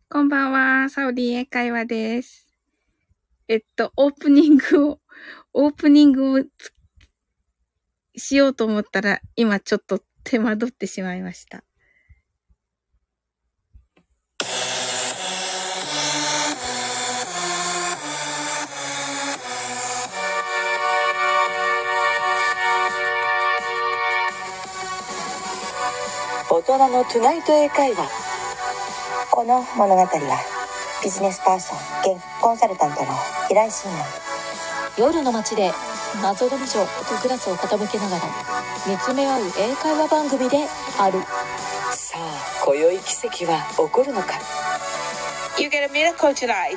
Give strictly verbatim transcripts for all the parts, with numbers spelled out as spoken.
こんばんは、サオリン英会話です。えっと、オープニングを、オープニングをしようと思ったら、今ちょっと手間取ってしまいました。 大人のトゥナイト英会話。この物語はビジネスパーソン兼コンサルタントの平井真也。 夜の街で謎の美女とグラスを傾けながら見つめ合う英会話番組である。 さあ、今宵奇跡は起こるのか。 You get a miracle tonight.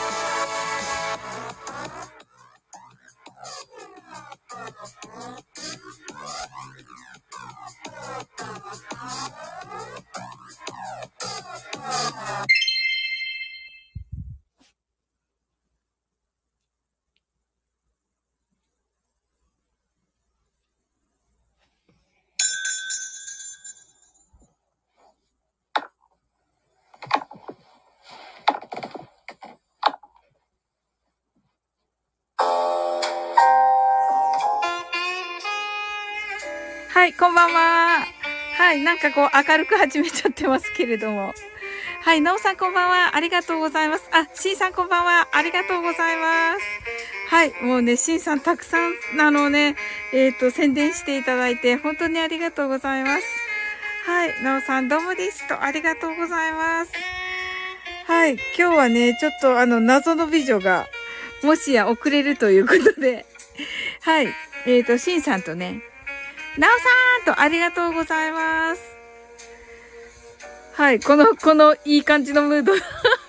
はい、こんばんは。はい、なんかこう明るく始めちゃってますけれども。はい、なおさんこんばんは。ありがとうございます。あ、しんさんこんばんは。ありがとうございます。はい、もうね、しんさんたくさん、あのね、えっと、宣伝していただいて、本当にありがとうございます。はい、なおさんどうもですと、ありがとうございます。はい、今日はね、ちょっとあの、謎の美女が、もしや遅れるということで、はい、えっと、しんさんとね、なおさんとありがとうございます。はい、この、このいい感じのムード。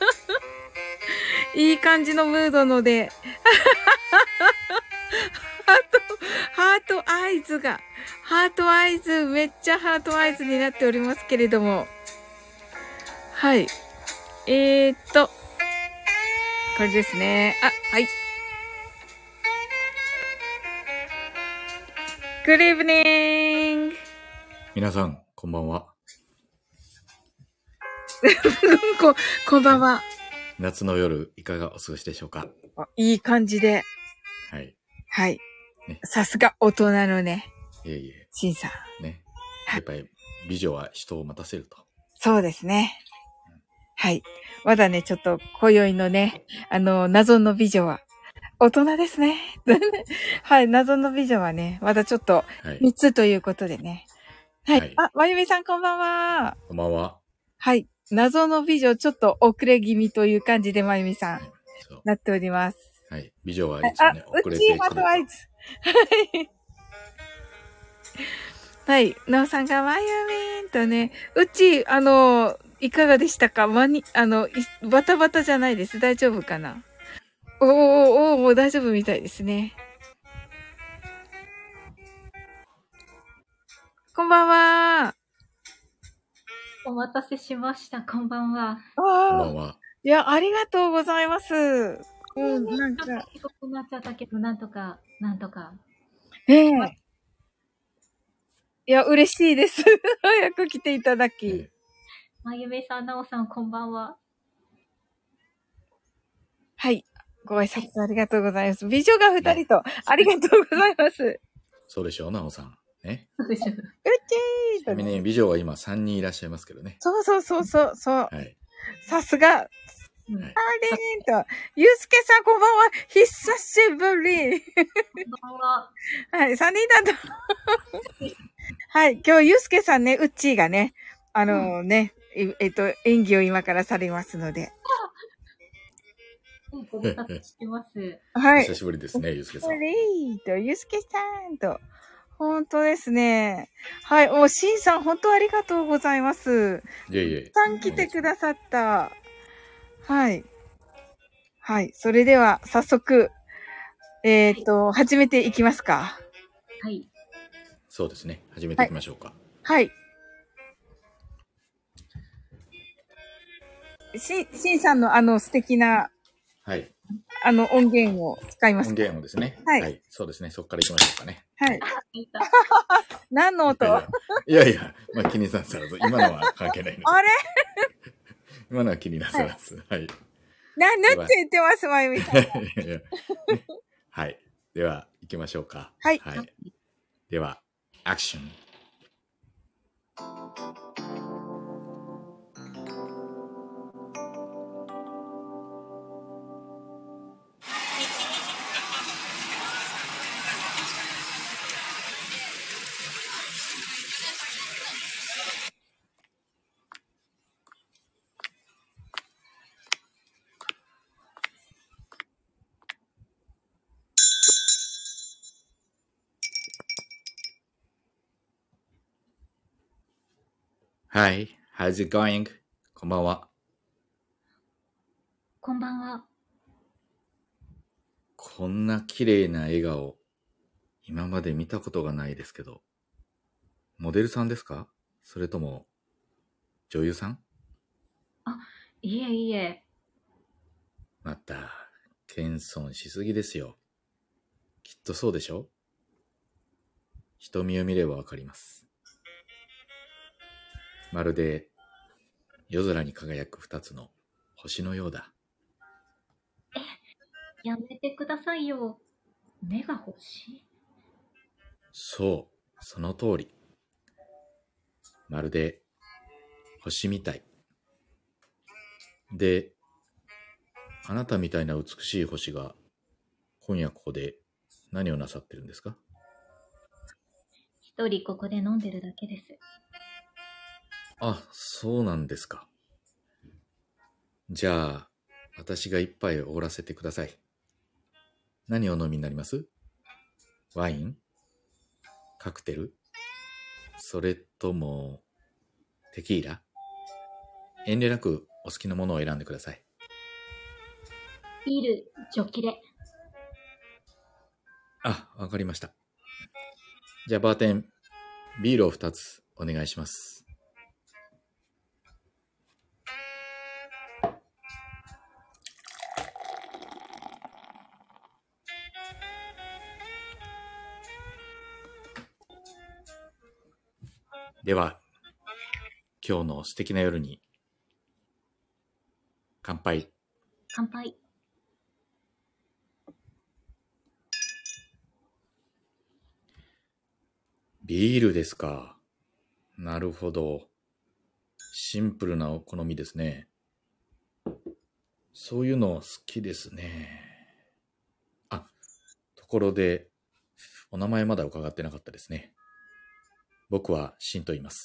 いい感じのムードので、ハート、ハートアイズが、ハートアイズ、めっちゃハートアイズになっておりますけれども。はい。えーっと、これですね。あ、はい。Good evening! 皆さん、こんばんは。 こ、こんばんは。 夏の夜、いかがお過ごしでしょうか？ いい感じで。 はい。 はい。 ね、 さすが大人のね。 いえいえ。 シンさん。 ね。やっぱり、美女は人を待たせると。 そうですね。はい。まだね、ちょっと、今宵のね、あの、謎の美女は、大人ですね。はい、謎の美女はね、まだちょっと、みっつということでね。はい。はい、あ、まゆみさんこんばんは。 こんばんは。 はい。謎の美女、ちょっと遅れ気味という感じで、まゆみさん、はい、なっております。 はい。美女はいつもね、 遅れてくる。あ、うちハートアイズ。はい。はい。なおさんがまゆみんとね、うち、あの、いかがでしたか？まに、あの、バタバタじゃないです。大丈夫かな？おーおーおー、もう大丈夫みたいですね。こんばんは。 お待たせしました。こんばんは。 こんばんは。 いや、ありがとうございます。うん、なんか。 ちょっと遅くなっちゃったけど、なんとか、なんとか。 ええ。いや、嬉しいです。早く来ていただき。ええ、 まゆめさん、なおさん、こんばんは。 はい。ご挨拶ありがとうございます。美女が二人と、ありがとうございます。 そうでしょう、なおさん。ね。 そうでしょう。うちーちなみに美女は今さんにんいらっしゃいますけどね。 そうそうそうそう。そうはい。 さすが。はい、あれーと、ゆうすけさんこんばんは。久しぶり。 こんばんは。 はい、さんにんだと。はい、今日ゆうすけさんね、うっちーがね、あのー、ね、えっと、演技を今からされますので。 ご無沙汰してます。 はい。 久しぶりですね、ゆうすけさん。 と、ゆうすけさんと。本当ですね。はい。お、しんさん、本当ありがとうございます。 いえいえ。 たくさん来てくださった。はい。はい。それでは、早速、えっと、はい、始めていきますか。 はい。 そうですね。始めていきましょうか。 はい。はい、し、しんさんのあの素敵な、 はい。 あの音源を使います。 音源をですね。 はい。 はい。そうですね。そこから行きましょうかね。 はい。何の音？ いやいや、いやいや、まあ気にさんさらず、今のは関係ないので。 あれ今のは気になさらず。はい。 な、ぬって言ってます、まゆみさん。 はい。では、行きましょうか。 はい。 はい。では、アクション。Hi, how's it going? こんばんは。 こんばんは。 こんな綺麗な笑顔、今まで見たことがないですけど、モデルさんですか？それとも、女優さん？ あ、いえいえ。 また、謙遜しすぎですよ。きっとそうでしょ？瞳を見ればわかります。まるで夜空に輝く二つの星のようだ。 え、やめてくださいよ。目が欲しい。 そう、その通り。まるで星みたい。で、あなたみたいな美しい星が今夜ここで何をなさってるんですか？ 一人ここで飲んでるだけです。 あ、そうなんですか。じゃあ、私が一杯おごらせてください。何をお飲みになります？ワイン？カクテル？それとも、テキーラ？遠慮なくお好きなものを選んでください。 ビール、ジョキレ。 あ、わかりました。じゃあ、バーテン、ビールを二つお願いします。では、今日の素敵な夜に、乾杯。 乾杯。 ビールですか。なるほど。シンプルなお好みですね。そういうの好きですね。あ、ところで、お名前まだ伺ってなかったですね。僕はシンと言います。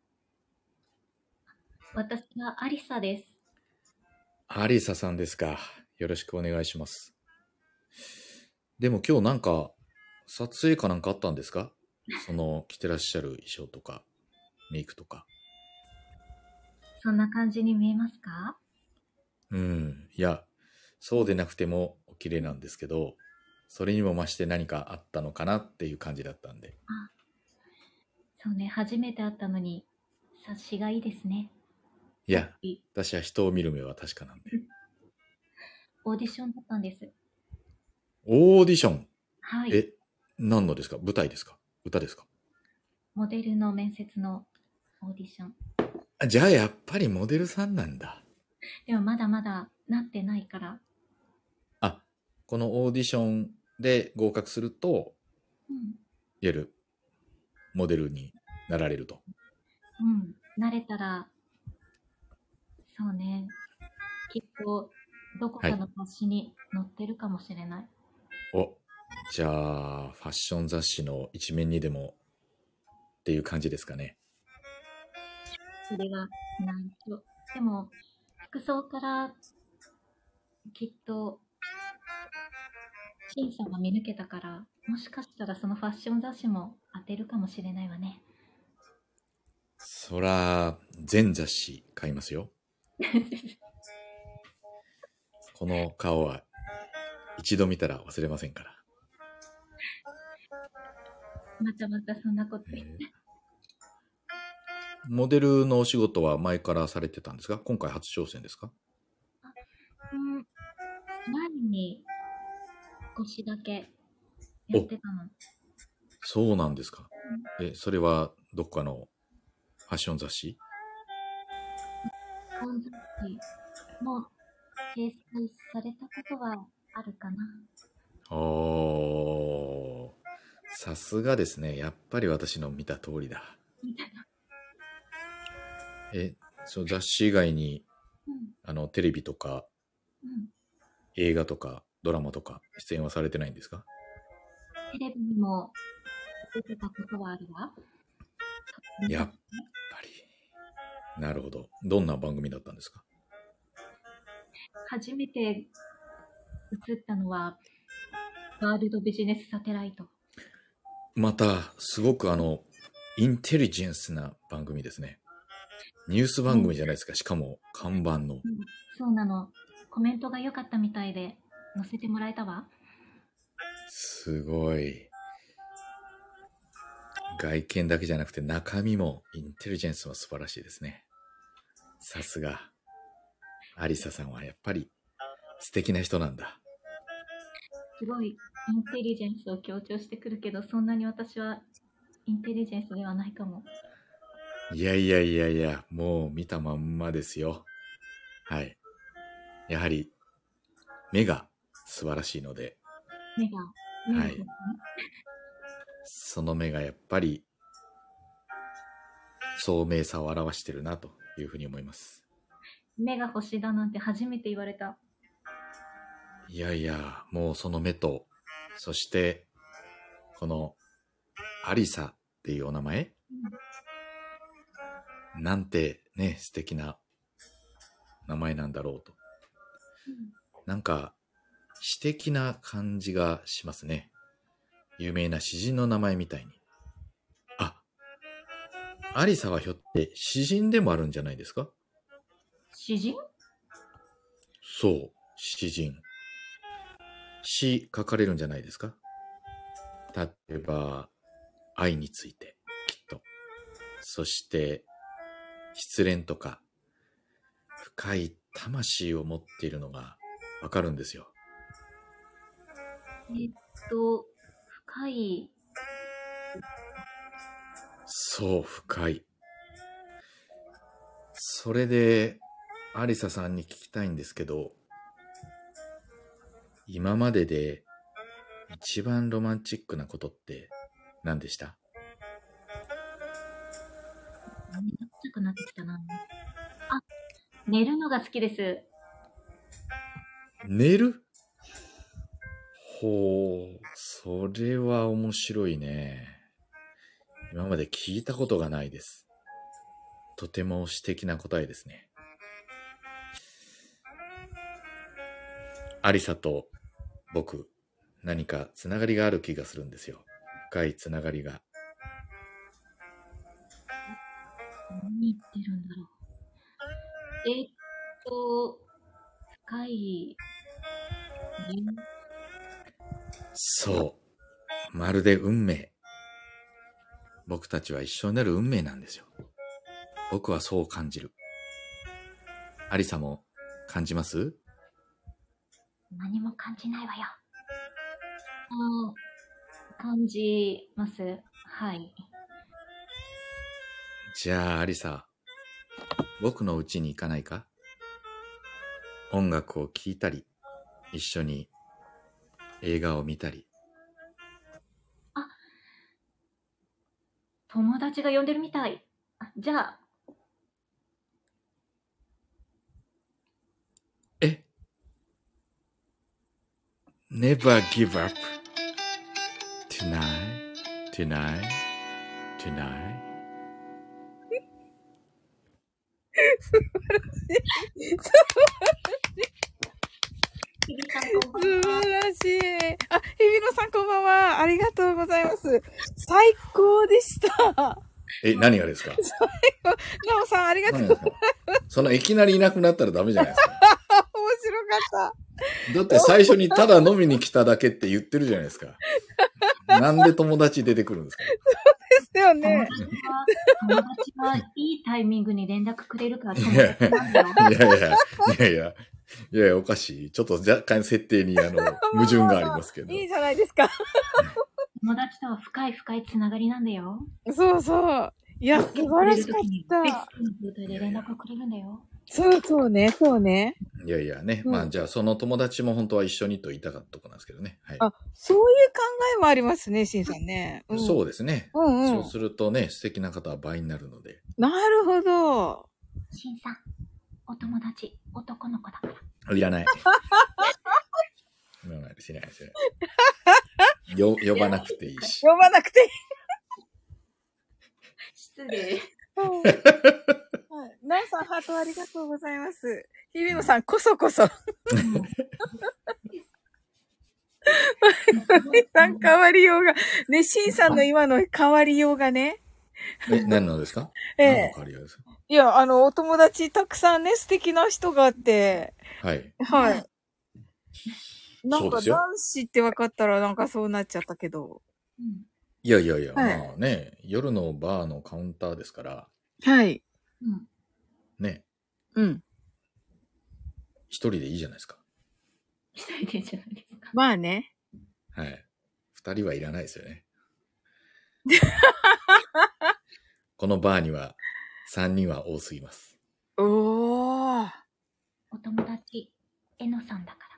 私はアリサです。 アリサさんですか。よろしくお願いします。でも今日なんか、撮影かなんかあったんですか？その着てらっしゃる衣装とか、メイクとか。 そんな感じに見えますか？ うん。いや、そうでなくてもお綺麗なんですけど、それにも増して何かあったのかなっていう感じだったんで。 あ、そうね、初めて会ったのに、察しがいいですね。 いや、私は人を見る目は確かなんで。 オーディションだったんです。 オーディション？ はい。 え、何のですか？舞台ですか？歌ですか？ モデルの面接のオーディション。 あ、じゃあやっぱりモデルさんなんだ。 でもまだまだなってないから。 あ、このオーディションで合格すると、 うん、 いわゆるモデルになられると。 うん、慣れたら、そうね、きっとどこかの雑誌に載ってるかもしれない。 はい、お、じゃあファッション雑誌の一面にでもっていう感じですかね。 それはないと。でも服装からきっと審査が見抜けたから、もしかしたらそのファッション雑誌も当てるかもしれないわね。 そら全雑誌買いますよ。この顔は一度見たら忘れませんから。 またまたそんなこと言って、えー、モデルのお仕事は前からされてたんですか？今回初挑戦ですか？ あ、うん、前に少しだけやってたの。 そうなんですか。え、それはどっかのファッション雑誌？ 本雑誌も掲載されたことはあるかな。 おー、さすがですね。やっぱり私の見た通りだ。 みたいな。 え、そう雑誌以外に、 うんあの、テレビとか、 うん。 映画とか、ドラマとか、出演はされてないんですか？ テレビにも出てたことはあるわ。 やっぱり。なるほど。どんな番組だったんですか？ 初めて映ったのは、ワールドビジネスサテライト。 また、すごくあの、インテリジェンスな番組ですね。ニュース番組じゃないですか。しかも、看板の。 うん、そうなの。コメントが良かったみたいで、載せてもらえたわ。 すごい。外見だけじゃなくて中身もインテリジェンスも素晴らしいですね。さすが。アリサさんはやっぱり素敵な人なんだ。 すごいインテリジェンスを強調してくるけど、そんなに私はインテリジェンスではないかも。 いやいやいやいや、もう見たまんまですよ。はい。やはり目が素晴らしいので、 目が、目がはい。その目がやっぱり聡明さを表してるなというふうに思います。 目が星だなんて初めて言われた。 いやいや、もうその目と、そしてこのアリサっていうお名前、 うん、 なんてね、素敵な名前なんだろうと。 うん、 なんか詩的な感じがしますね。有名な詩人の名前みたいに。あ、アリサはひょって詩人でもあるんじゃないですか？ 詩人？ そう、詩人。詩書かれるんじゃないですか？例えば、愛について、きっと。そして、失恋とか、深い魂を持っているのがわかるんですよ。 えっと、深い。 そう、深い。それで、アリサさんに聞きたいんですけど、今までで一番ロマンチックなことって何でした？ 眠たくなってきたな。あ、寝るのが好きです。 寝る？ほう、それは面白いね。今まで聞いたことがないです。とても詩的な答えですね。アリサと僕、何かつながりがある気がするんですよ。深いつながりが。 何言ってるんだろう。えっと、深い、ね、 そう。まるで運命。僕たちは一緒になる運命なんですよ。僕はそう感じる。アリサも感じます？ 何も感じないわよ。あ、感じます。はい。 じゃあ、アリサ、僕の家に行かないか？音楽を聴いたり、一緒に映画を見たり。 あ、友達が呼んでるみたい。あ、じゃあ。 え？ Never give up. Tonight, tonight, tonight. 素晴らしい。あ、日比野さんこんばんは。ありがとうございます。最高でした。 え、何がですか？ 最高。なおさんありがとうございます。 そのいきなりいなくなったらダメじゃないですか。 面白かった。 だって最初にただ飲みに来ただけって言ってるじゃないですか。なんで友達出てくるんですか？ そうですよね。 友達はいいタイミングに連絡くれるから友いやい達なんだよ。 やいや、いやいや、いやいや、おかしい。ちょっと若干設定にあの、矛盾がありますけど。 いいじゃないですか。 友達とは深い深いつながりなんだよ。 そうそう。いや、素晴らしかった。 ベストの状態で連絡をくれるんだよ。 そうそうね、そうね。 いやいやね。 うんまあじゃあその友達も本当は一緒にと言いたかったとこなんですけどね。はい。 あ、そういう考えもありますね、しんさんね。うん、 そうですね。 うんうん。 そうするとね、素敵な方は倍になるので。 なるほど。 しんさん、お友達、男の子だから。 いらない。いらない、しない、しない。よ、呼ばなくていいし。 呼ばなくていい。 失礼。 はい。なおさん、ハートありがとうございます。ひびのさん、こそこそ。まゆみさん、変わりようが。ね、しんさんの今の変わりようがね。 え、何のですか？ ええ。 何の変わりようですか？ いや、あの、お友達たくさんね、素敵な人があって。 はい。 はい。なんかそうですよ。 男子って分かったらなんかそうなっちゃったけど。 うん、 いやいやいや、 はい、 まあね、夜のバーのカウンターですから。 はい。 うん。 ね。 うん。 一人でいいじゃないですか。 一人でいいじゃないですか。 まあね。 はい。二人はいらないですよね。このバーには三人は多すぎます。 おー。 お友達、えのさんだから。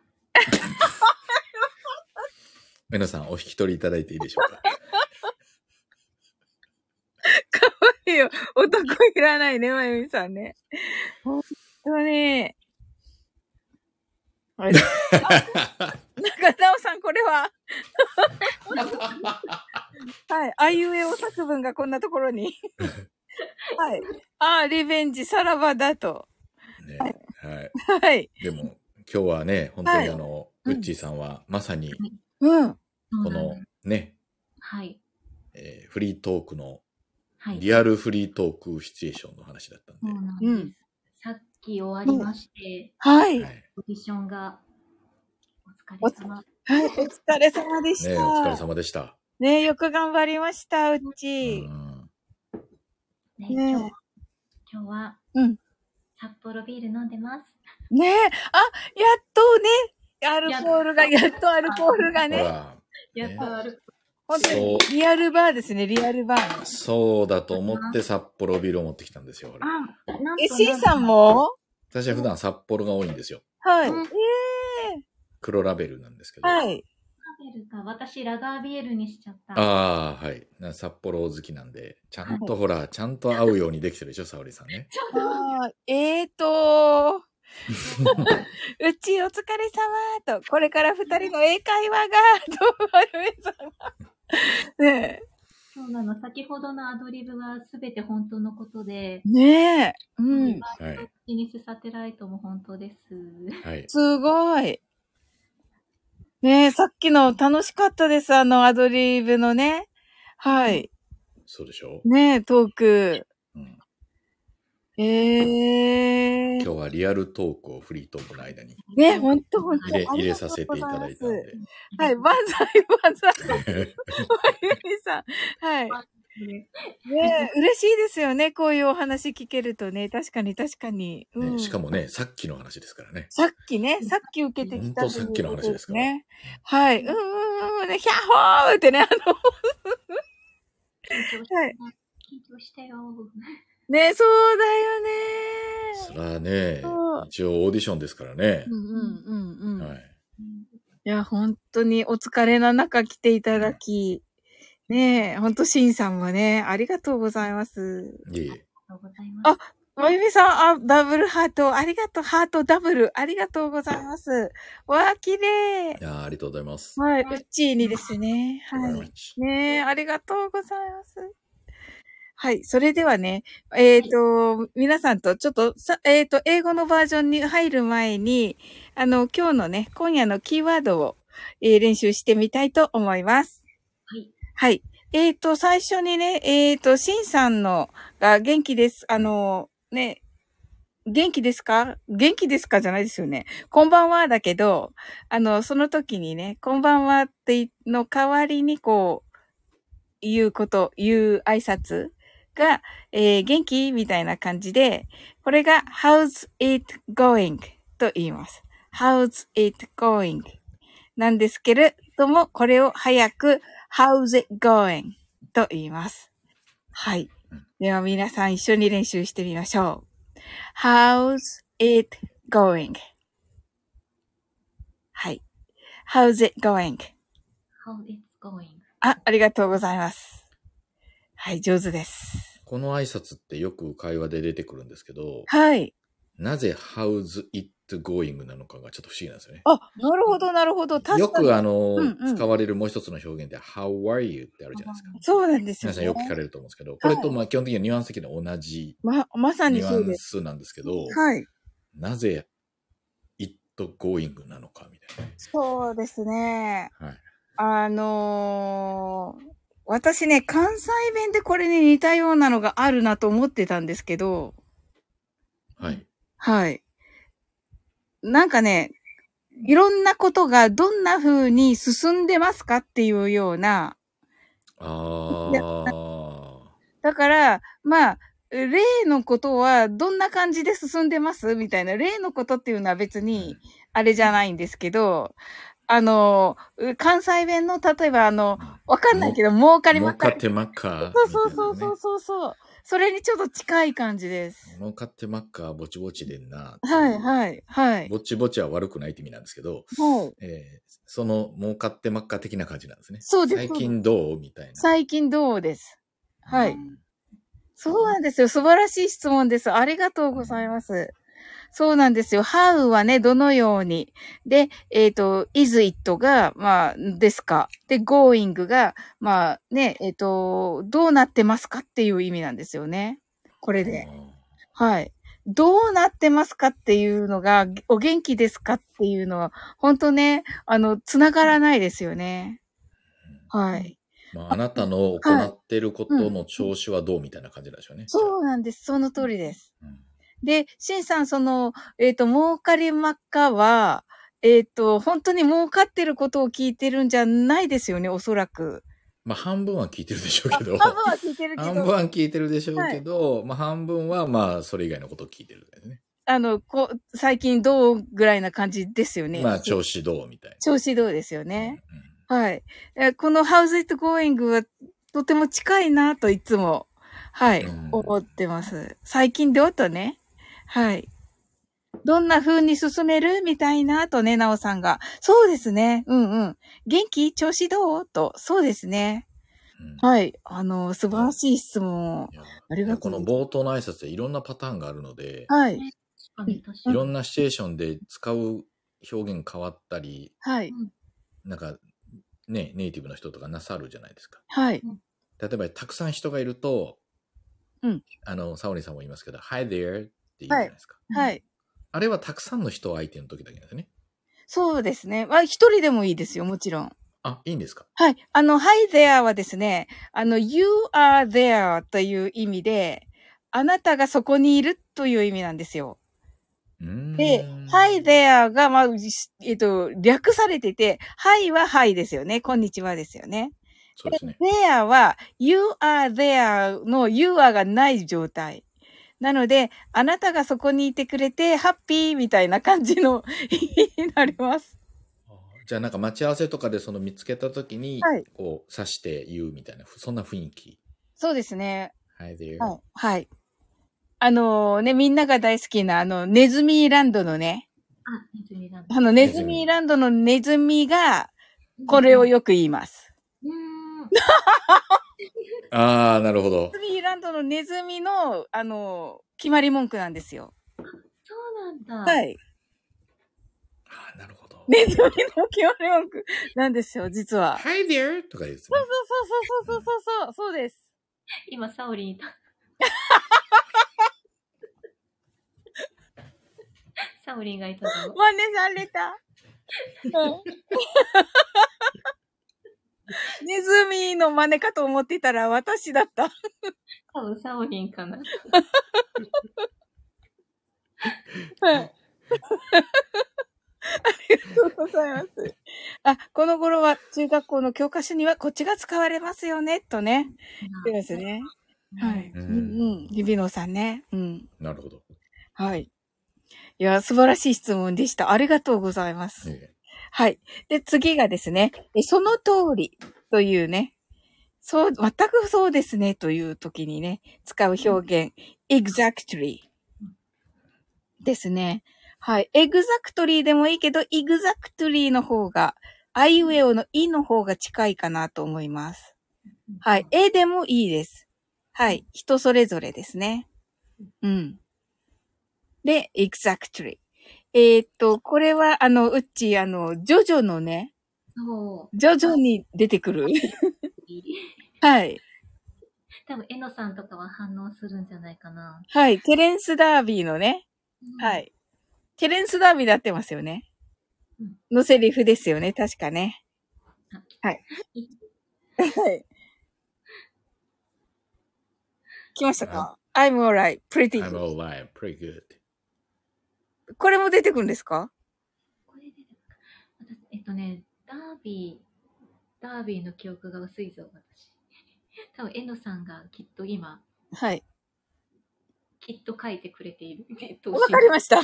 えのさん、お引き取りいただいていいでしょうか。 かわいいよ。男いらないね、まゆみさんね。ほんとに。あれなんか、なおさん、これは。はい。あいうえお作文がこんなところに。はい。ああ、リベンジ、さらばだと。 ね、 はい。 はい。 はい。 でも、今日はね、本当にあの、はい、ウッチーさんはまさに、 うん。 このね、 はい。 えー、フリートークの、 はい、 リアルフリートークシチュエーションの話だったんで。 そうなんです。うん、さっき終わりまして、 うん、はい。 オーディションがお疲れ様。 はい、お疲れ様でした。 ね、お疲れ様でした。 ね、よく頑張りました、うち。 うんね、ね、今日、今日は、 うん。 札幌ビール飲んでます。 ねえ、あ、やっとね、アルコールが、やっとアルコールがね。 やっとアルコール。 本当にリアルバーですね、リアルバー。 そうだと思って札幌ビールを持ってきたんですよ、俺。 あ、 え、シーさんも？ 私は普段札幌が多いんですよ。 はい。ええー。 黒ラベルなんですけど。 はい。 ラベルか。私、ラガービールにしちゃった。 ああ、はい。札幌好きなんで、ちゃんとほら、はい、ちゃんと合うようにできてるでしょ、沙織さんね。 あえーとうちお疲れ様と、これから二人の英会話が、と、まゆみさんが。ねえ。 そうなの。先ほどのアドリブはすべて本当のことで。 ねえ。うん。 はい。ビジネスサテライトも本当です。 はい。 すごい。ねえ、さっきの楽しかったです。あのアドリブのね。はい。 そうでしょう。ねえ、トーク。 うん。 ええー。 今日はリアルトークをフリートークの間に。 ね、ほんとほんと。 入れ、入れさせていただいたんで。 はい、万歳万歳。まゆみさん。はい。ね嬉しいですよね。こういうお話聞けるとね。確かに確かに。 うんね、しかもね、さっきの話ですからね。 さっきね、さっき受けてきた、 ね。ほんとさっきの話ですから。 ね。はい。うんうんうん。ヒャッホーってね、あの。 はい。緊張したよ。 ね、そうだよね。 そらね、一応オーディションですからね。 うんうんうんうん。はい。 いや、本当にお疲れの中来ていただき、うん、ねえ、本当シンさんもね、ありがとうございます。 いえいえ。 ありがとうございます。 あ、まゆみさん、あ、ダブルハート、ありがとう、ハートダブル、ありがとうございます。わー、綺麗。 いやありがとうございます。 はい、うっちーにですね。はい。ねえ、ありがとうございます。はい。それではね、えっ、ー、と、はい、皆さんとちょっとさ、えっ、ー、と、英語のバージョンに入る前に、あの、今日のね、今夜のキーワードを、えー、練習してみたいと思います。 はい。 はい。えっ、ー、と、最初にね、えっ、と、シンさんのが元気です。あの、ね、元気ですか？元気ですかじゃないですよね。こんばんはだけど、あの、その時にね、こんばんはっての代わりにこう、言うこと、言う挨拶が、えー、元気みたいな感じで、これが How's it going? と言います。How's it going? なんですけれども、これを早く How's it going? と言います。はい。では皆さん一緒に練習してみましょう。 How's it going? はい。How's it going? How it's going? あ、ありがとうございます。はい、上手です。 この挨拶ってよく会話で出てくるんですけど、 はい。 なぜ How's it going なのかがちょっと不思議なんですよね。 あ、なるほど、なるほど。確かに。 よくあの、 うんうん、 使われるもう一つの表現で How are you ってあるじゃないですか。 そうなんですよ、ね。 皆さんよく聞かれると思うんですけど、これとまあ基本的にはニュアンス的には同じま、まさにニュアンスなんですけど、 はい。 なぜ it going なのかみたいな。 そうですね。 はい。 あのー、私ね、関西弁でこれに似たようなのがあるなと思ってたんですけど、 はい。 はい。なんかね、いろんなことがどんな風に進んでますかっていうような。 ああ。 だから、まあ、例のことはどんな感じで進んでますみたいな。例のことっていうのは別にあれじゃないんですけど、あの、関西弁の、例えばあの、わかんないけど、儲かりまっか。 儲かってまっか。 そうそうそうそうそうそう。それにちょっと近い感じです。 儲かってまっか、ぼちぼちでんな。 はいはいはい。 ぼちぼちは悪くないって意味なんですけど、 はい。 えー、その儲かってまっか的な感じなんですね。 そうです。 最近どうみたいな。 最近どうです。はい。そうなんですよ。素晴らしい質問です。ありがとうございます。そうなんですよ。how はね、どのように。で、えっと、is it が、まあ、ですか。で、going が、まあね、えっと、どうなってますかっていう意味なんですよね。これで。はい。どうなってますかっていうのが、お元気ですかっていうのは、本当ね、あの、つながらないですよね。はい。 まあ、あなたの行っていることの調子はどうみたいな感じなんでしょうね。 そうなんです。その通りです。うんで、シンさん、その、えっと、儲かりまっかは、えっと、本当に儲かってることを聞いてるんじゃないですよね、おそらく。 まあ、半分は聞いてるでしょうけど。 半分は聞いてるけど。 半分は聞いてるでしょうけど、はい、まあ、半分は、まあ、それ以外のことを聞いてるんですね。 あの、こう、最近どうぐらいな感じですよね。 まあ、調子どうみたいな。 調子どうですよね。うんうん、はい。この How's it going はとても近いなといつも、はい、うん、思ってます。最近どうとね。はい。どんな風に進めるみたいなとね、なおさんが。そうですね。うんうん。元気調子どうと。そうですね。うん、はい。あの、素晴らしい質問を。ありがとう。 この冒頭の挨拶でいろんなパターンがあるので、 はい。 いろんなシチュエーションで使う表現変わったり、 はい。 なんか、ね、ネイティブの人とかなさるじゃないですか。 はい。 例えば、たくさん人がいると、 うん。 あの、サオリンさんも言いますけど、Hi there って言うじゃないですか。 はい。はい、 あれはたくさんの人相手の時だけですね。 そうですね。まあ、一人でもいいですよ、もちろん。 あ、いいんですか？ はい。あの、Hi there はですね、あの、You are there という意味で、あなたがそこにいるという意味なんですよ。で、Hi there が、まあ、えっと、略されてて、Hi は Hi ですよね。こんにちはですよね。 そうですね。 there は You are there の You are がない状態。なので、あなたがそこにいてくれて、ハッピーみたいな感じの意味になります。 じゃあなんか待ち合わせとかでその見つけたときに、はい、こう指して言うみたいな、そんな雰囲気。 そうですね。 Hi there. はい。はい。あのー、ね、みんなが大好きなあの、ネズミランドのね。 あ、ネズミランド。 あの、ネズミランドのネズミが、これをよく言います。 うーん。 ああ、なるほど。 ネズミランドのネズミの、あの、決まり文句なんですよ。 そうなんだ。 はい。 ああ、なるほど。 ネズミの決まり文句なんですよ、実は。 Hi there! とか言うんですね。 そうそうそうそうそうそうそう、そうです。 今、サオリンいた。サオリンがいたぞ。 真似された。ネズミの真似かと思ってたら私だった。 多分サオリンかな。 はい。ありがとうございます。あ、この頃は中学校の教科書にはこっちが使われますよね、とね。そうですね。はい。うんうん。リビノさんね。うん。 なるほど。 はい。いや、素晴らしい質問でした。ありがとうございます。ええ、はい。で、次がですね、その通りというね、そう、全くそうですねという時にね、使う表現、exactly。 ですね。はい。エグザクトリーでもいいけど、イグザクトリーの方が、アイウェオのイの方が近いかなと思います。はい。エでもいいです。はい。人それぞれですね。うん。で、exactly。えー、っと、これは、あの、うっち、あの、ジョジョのね、 そう。 ジョジョに出てくる。はい。 多分、えのさんとかは反応するんじゃないかな。 はい。テレンス・ダービーのね。 うん、 はい。テレンス・ダービーで合ってますよね。うん、のセリフですよね。確かね。はい。はい。来ましたか？ I'm alright, pretty good. I'm alright, pretty good. これも出てくるんですか？ これ出てくる。えっとね、ダービー、ダービーの記憶が薄いぞ、私。多分、えのさんがきっと今、 はい。 きっと書いてくれている。 わかりました。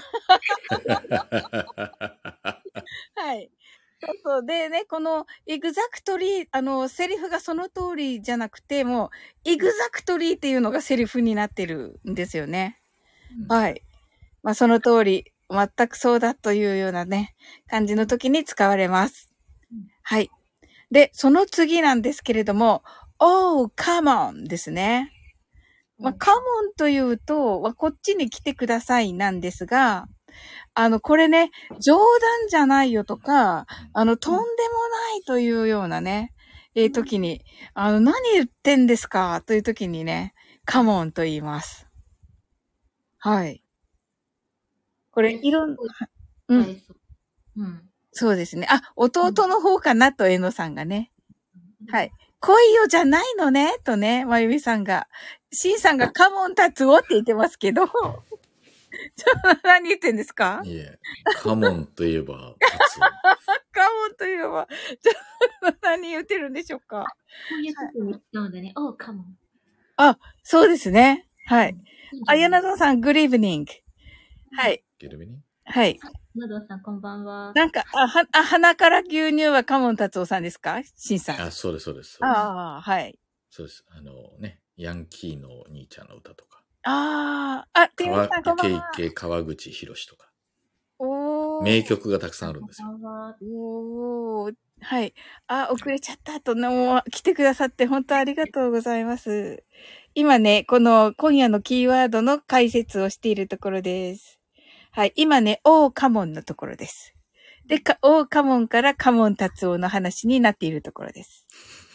はい。そうそう。でね、この、エグザクトリー、あの、セリフがその通りじゃなくて、もう、エグザクトリーっていうのがセリフになってるんですよね。うん、はい。まあ、その通り、全くそうだというようなね、感じの時に使われます。うん、はい。で、その次なんですけれども、Oh, come on ですね。まあ、come on というと、こっちに来てくださいなんですが、あの、これね、冗談じゃないよとか、あの、とんでもないというようなね、えー、時に、あの、何言ってんですかという時にね、come on と言います。はい。これ、いろんな、うん。うん。そうですね。あ、弟の方かなと、えのさんがね。はい。来いよじゃないのねとね、まゆみさんが。しんさんがカモンタツオって言ってますけど。ちょっと何言ってんですか？ いえ、カモンといえば、 カモンといえば、ちょっと何言ってるんでしょうか？ こういう時に使うんだね。おう、カモン。 あ、そうですね。はい。あ、柳沢さん、グリーブニング。はい。 グリーブニング？ はい。 柳沢さん、こんばんは。 なんか、あ、は、あ、鼻から牛乳はカモン達夫さんですか？しんさん。 あ、そうです、そうです。 ああ、はい。 そうです。あのね、ヤンキーの兄ちゃんの歌とか。 ああ、あ、てゆさんこんばんは。 イケイケ川口博士とか。 おー。 名曲がたくさんあるんですよ。 おー。はい。あ、遅れちゃったと、もう来てくださって本当ありがとうございます。今ね、この今夜のキーワードの解説をしているところです。はい。今ね、オーカモンのところです。で、かオーカモンからカモン達夫の話になっているところです。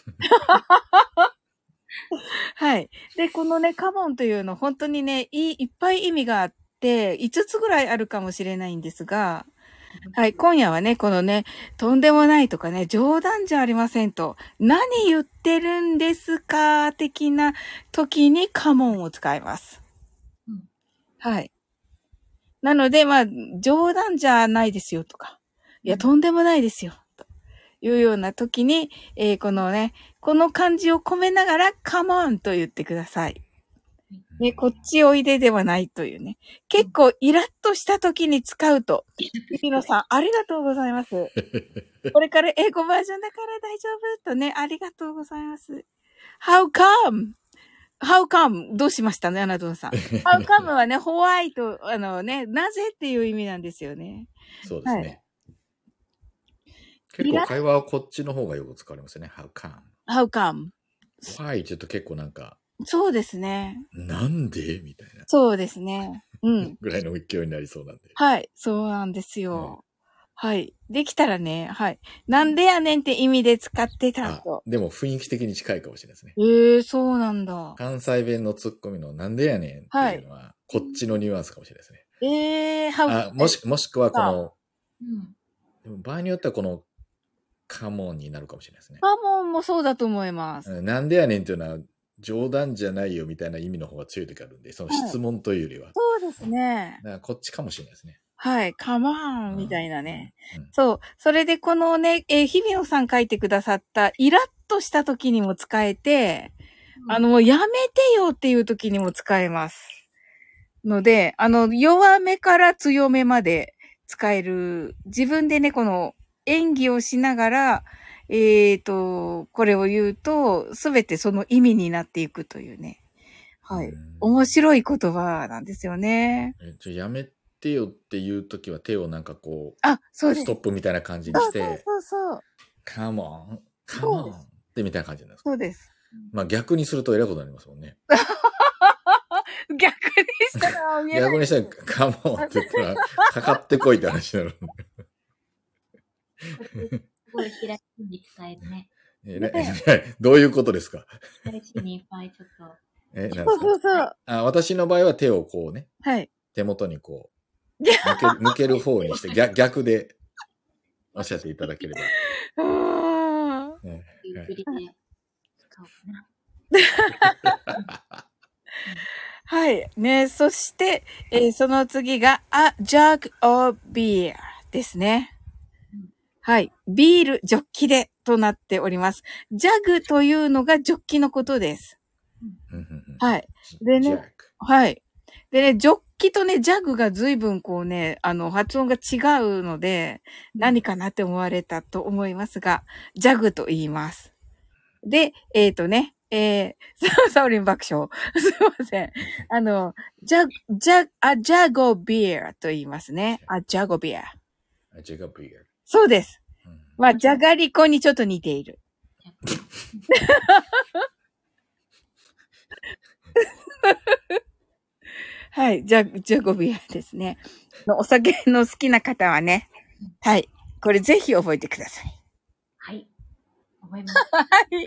はい。で、このね、カモンというの本当にね、いい、いっぱい意味があって、いつつぐらいあるかもしれないんですが、はい、今夜はね、このね、とんでもないとかね、冗談じゃありませんと、何言ってるんですか的な時にカモンを使います。うん、はい。なので、まあ、冗談じゃないですよとか、いや、とんでもないですよ、というような時に、えー、このね、この漢字を込めながら、カモンと言ってください。ね、こっちおいでではないというね。結構イラッとした時に使うと。日野さん、ありがとうございます。これから英語バージョンだから大丈夫とね、ありがとうございます。How come?How come? どうしましたね、アナドンさん。How come はね、ホワイト、あのね、なぜっていう意味なんですよね。 そうですね。はい、結構会話はこっちの方がよく使われますよね。How come?How come? Why? ちょっと結構なんか。 そうですね。 なんでみたいな。 そうですね。うん。 ぐらいの勢いになりそうなんで。 はい。そうなんですよ。はい。はい、できたらね、はい。なんでやねんって意味で使ってたと。 でも雰囲気的に近いかもしれないですね。 ええー、そうなんだ。 関西弁のツッコミのなんでやねんっていうのは、はい、こっちのニュアンスかもしれないですね。 ええー、 あ、もし、もしくはこの、うん、でも場合によってはこの、カモンになるかもしれないですね。 カモンもそうだと思います。 なんでやねんっていうのは、冗談じゃないよみたいな意味の方が強い時あるんで、その質問というよりは。はい、 そうですね。 だからこっちかもしれないですね。 はい、カモンみたいなね、うんうん。そう。それでこのね、えー、日比野さん書いてくださったイラッとした時にも使えて、うん、あの、もうやめてよっていう時にも使えます。ので、あの、弱めから強めまで使える、自分でね、この演技をしながら、えっと、これを言うと、すべてその意味になっていくというね。はい。面白い言葉なんですよね。 え、ちょ、やめてよっていうときは手をなんかこう、 あ、そうです。 ストップみたいな感じにそうそうして、 そうそう。 カモン、カそうでモンってみたいな感じなんですか。 そうです。 まあ逆にすると偉いことになりますもんね。 逆にしたら見えない。 逆にしたらカモンって言ったら、かかってこいって話になる。 すごい開きに使えるね。 えねねどういうことですか。 開きにいっぱいちょっと。 え、なんですそうか。 そうそう。 あ、私の場合は手をこうね、 はい。 手元にこう、向ける向ける方にして逆、逆でおっしゃっていただければ。 うーん。 ねゆっくりで使おうかな。 はい。ね、そして、えーその次が、a jug of beer ですね。はい。ビール、ジョッキでとなっております。ジャグというのがジョッキのことです。はい。でね、はい。でね、ジョッキとね、ジャグが随分こうね、あの、発音が違うので、何かなって思われたと思いますが、ジャグと言います。で、えっ、ー、とね、えー、サオリン爆笑。すいません。あの、ジャ、ジャ、あ、ジャゴビアと言いますね。あ、ジャゴビア。 あ、ジャゴビア。 そうです。うん、まあ、じゃがりこにちょっと似ている。はい。じゃ、ジャゴビアですね。お酒の好きな方はね。はい。これぜひ覚えてください。 はい。覚えます。 はい。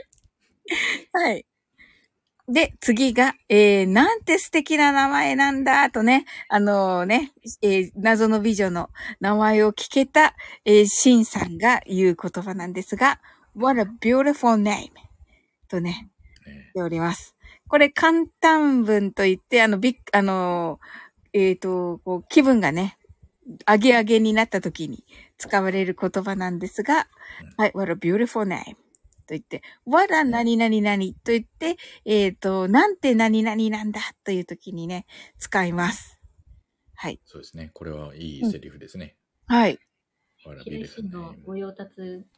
はい。で、次が、えー、なんて素敵な名前なんだ、とね、あのー、ね、えー、謎の美女の名前を聞けた、えー、シンさんが言う言葉なんですが、What a beautiful name! とね、言っております。これ、簡単文といって、あの、びっ、あのー、えっと、こう、気分がね、上げ上げになった時に使われる言葉なんですが、はい、What a beautiful name!と言って、what a 何々々と言って、えっと、なんて何々なんだという時にね、使います。はい。 そうですね。これはいいセリフですね。 うん、はい。 ヒロシの御用達。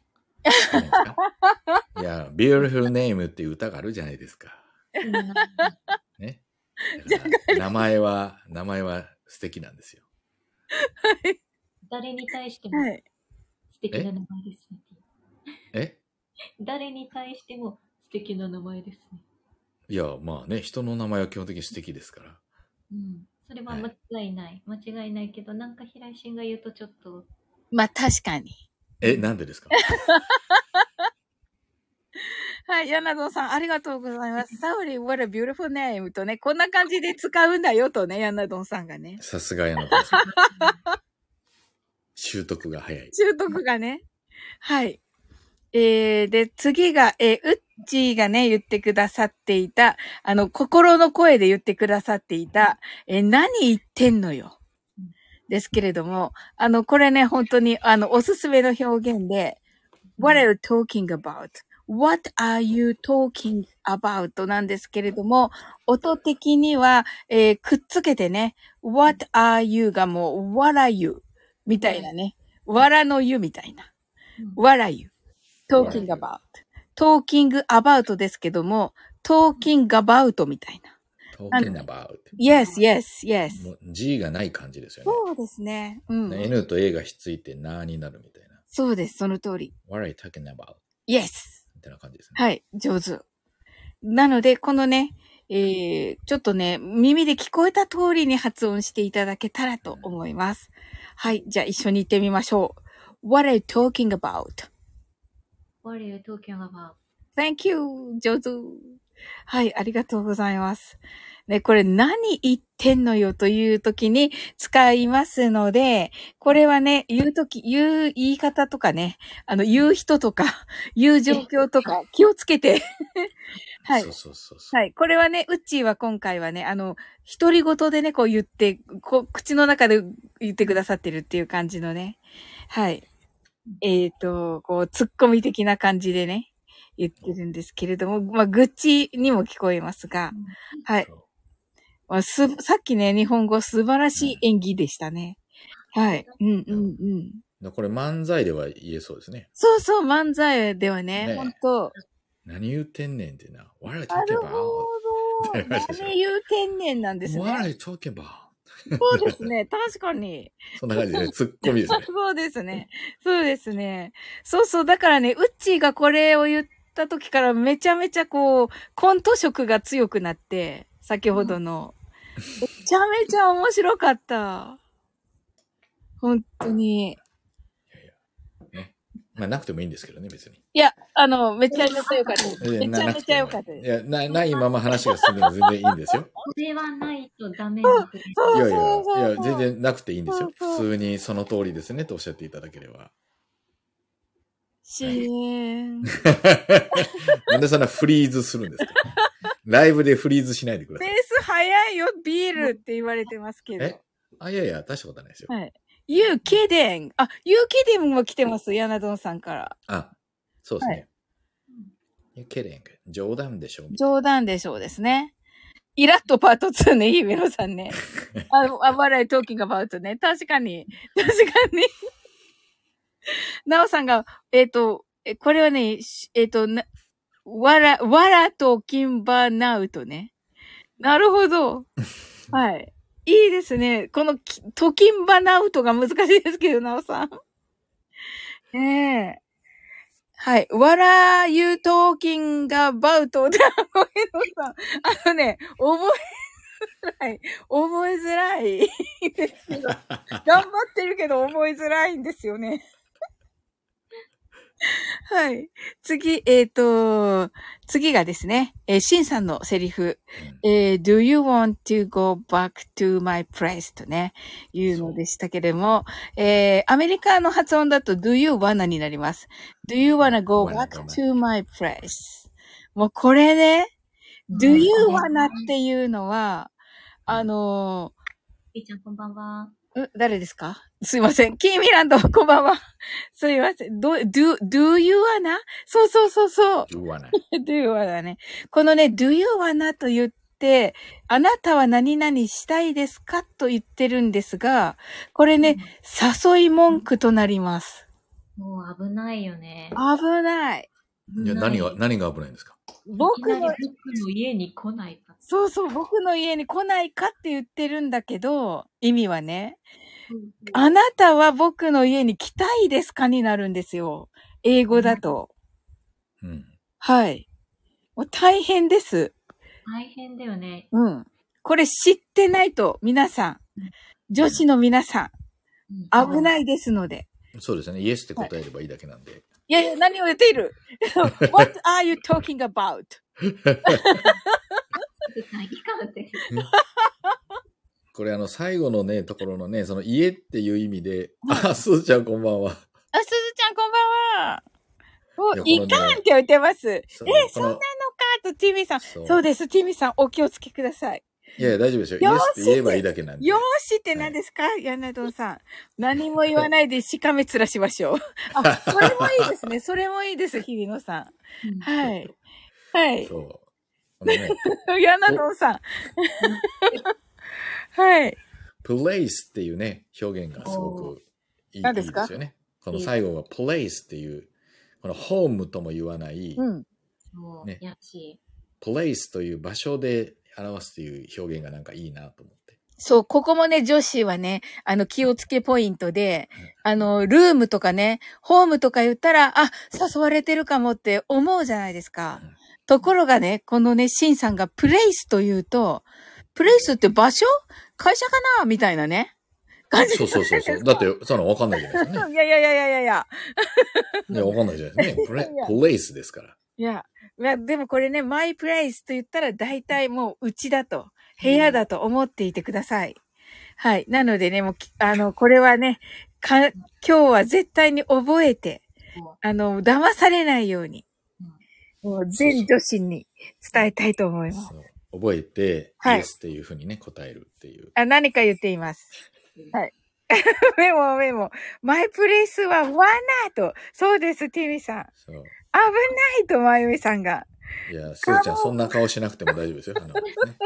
いや、beautiful name っていう歌があるじゃないですか。ね。名前は、名前は素敵なんですよ。 はい。誰に対しても素敵な名前ですね。 え誰に対しても素敵な名前ですね。 いや、まあね、人の名前は基本的に素敵ですから。 うん。それは間違いない。はい、間違いないけど、なんか平井心が言うとちょっと。 まあ確かに。 え、なんでですかはい、ヤナドンさん、ありがとうございます。サウリ、what a beautiful name とね、こんな感じで使うんだよとね、ヤナドンさんがね。 さすがヤナドンさん。習得が早い。 習得がね。はい。えー、で、次が、えー、ウッチーがね、言ってくださっていた、あの、心の声で言ってくださっていた、えー、何言ってんのよ。ですけれども、あの、これね、本当に、あの、おすすめの表現で、What are you talking about?What are you talking about? なんですけれども、音的には、えー、くっつけてね、What are you がもう、What are you? みたいなね。わらの湯みたいな。What are you?Talking about. Talking about ですけども、talking about みたいな。 talking about. Yes, yes, yes. もう G がない感じですよね。 そうですね。うん。 N と A がひっついてなーになるみたいな。 そうです、その通り。 What are you talking about? Yes. みたいな感じですね。 はい、上手。なので、このね、えー、ちょっとね、耳で聞こえた通りに発音していただけたらと思います。うん、はい、じゃあ一緒に言ってみましょう。What are you talking about?What are you talking about? Thank you! 上手。はい、ありがとうございます。ね、これ何言ってんのよという時に使いますので、これはね、言う時、言う言い方とかね、あの、言う人とか、言う状況とか気をつけて。はい。そうそうそうそう。はい。これはね、うっちーは今回はね、あの、独り言でね、こう言って、こう、口の中で言ってくださってるっていう感じのね。はい。えっと、こう、突っ込み的な感じでね、言ってるんですけれども、まあ、愚痴にも聞こえますが、はい。まあ、す、さっきね、日本語素晴らしい演技でしたね。はい。うんうんうん。 これ漫才では言えそうですね。 そうそう、漫才ではね、ね、本当何言うてんねんってな。What are you talking about? 何言うてんねんなんですね。 What are you talking about? そうですね。確かに。 そんな感じで、ね、ツッコミですね。 そうですね。そうですね。そうそう。だからね、ウッチーがこれを言った時からめちゃめちゃこう、コント色が強くなって、先ほどの。めちゃめちゃ面白かった。本当に。 いやいや。ね。まあ、なくてもいいんですけどね、別に。 いや、あの、めちゃめちゃ良かったです。 いやめちゃめちゃ良かったです。 いや、な、ないまま話が進んでも全然いいんですよ。 これはないとダメなくて。 いやいや、いや、全然なくていいんですよ。普通にその通りですねとおっしゃっていただければ。 支援。 なんでそんなフリーズするんですか？ライブでフリーズしないでください。 ペース早いよ、ビールって言われてますけど。 えあ、いやいや、大したことないですよ。 はい。You kidding? あ、You kidding も来てます、ヤナドンさんから。 あ、そうですね。You kidding? 冗談でしょ？ 冗談でしょうですね。イラッとパートツーね、ヒメロさんね。あ、あ、笑いトーキングアバウトね。確かに。確かに。ナオさんが、えっ、ー、と、え、これはね、えっ、ー、と、な、わら、わらとキンバナウトね。なるほど。はい。いいですね。この、トキンバナウトが難しいですけど、ナオさん。ねえ。はい。What are you talking about? ごめんなさい。あのね、覚えづらい。覚えづらいですけど。頑張ってるけど覚えづらいんですよね。はい。次、えっ、ー、と、次がですね、えー、シンさんのセリフ、えー、Do you want to go back to my place? とね、いうのでしたけれども、えー、アメリカの発音だと Do you wanna になります。Do you wanna go back to my place? もうこれね、Do you wanna っていうのは、あのー、いーちゃんこんばんは。 ん誰ですか？すいません。キーミランド、こんばんは。すいません。do, do, do you wanna? そうそうそうそう。 do wanna. do you wanna ね。このね、do you wanna と言って、あなたは何々したいですかと言ってるんですが、これね、誘い文句となります。 もう危ないよね。 危ない。 いや、何が、何が危ないんですか？ 僕の、僕の家に来ないか。 そうそう、僕の家に来ないかって言ってるんだけど、意味はね。あなたは僕の家に来たいですかになるんですよ。英語だと。 うん。 はい。もう大変です。 大変だよね。 うん。これ知ってないと、皆さん。女子の皆さん。危ないですので。 そうですね。イエスって答えればいいだけなんで。はい、 いやいや、何を言っている？What are you talking about? これあの最後のね、ところのね、その家っていう意味で、あ、すずちゃんこんばんは。 あ、すずちゃんこんばんは。お、いかんって言ってます。え、そんなのかと、ティミさん。そう、そうです、ティミさん、お気をつけください。 いやいや、大丈夫ですよ。イエスって言えばいいだけなんで。 よーしって何ですか、はい、ヤナドンさん。何も言わないでしかめつらしましょう。あ、それもいいですね。それもいいです、日比野さん。はい。はい。そう。ね、ヤナドンさん。はい。 place っていうね、表現がすごくいい、いいですよね。この最後は place っていう、このホームとも言わない、 うん。 ね、 place という場所で表すという表現がなんかいいなと思って。 そう、ここもね、女子はね、あの、気をつけポイントで、うん、あの、ルームとかね、ホームとか言ったら、あ、誘われてるかもって思うじゃないですか。うん、ところがね、このね、シンさんがプレイスというと、プレイスって場所？会社かなみたいなね。 感じ。そうそうそうそう。だって、そのわかんないじゃないですかね。 いやいやいやいやいやいや。 いや、わかんないじゃないですかね。プレ、プレイスですから。 いや、いや、でもこれね、マイプレイスと言ったら大体もううちだと、部屋だと思っていてください。はい。なのでね、もう、あの、これはね、か、今日は絶対に覚えて、あの、騙されないように、もう全女子に伝えたいと思います。そう覚えて、はい、イエスっていうふうにね、答えるっていう。 あ、何か言っています。はい。メモメモ。マイプレイスはワナーと。そうです、ティミさん。そう。危ないと、まゆみさんが。 いや、すーちゃん、そんな顔しなくても大丈夫ですよ。あのね、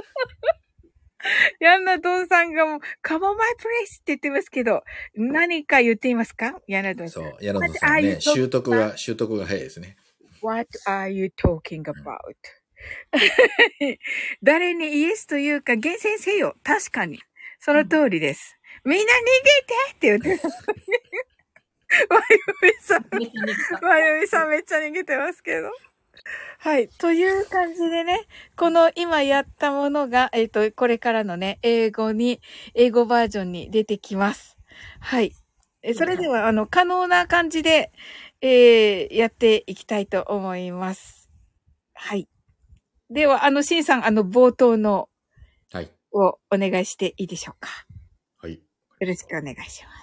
ヤンナドンさんがもう、カモマイプレイスって言ってますけど、何か言っていますか？ヤナドンさん。 そう、ヤナドンさんね、習得が、習得が早いですね。 What are you talking about?、うん誰にイエスというか厳選せよ。確かに。 その通りです。みんな逃げてって言ってる。まゆみさん、まゆみさんめっちゃ逃げてますけど。はい。という感じでね、この今やったものが、えっと、これからのね、英語に、英語バージョンに出てきます。はい。えそれでは、あの、可能な感じで、えー、やっていきたいと思います。はい。では、あの、シンさん、あの、冒頭の、 はい。 をお願いしていいでしょうか。 はい。 よろしくお願いします。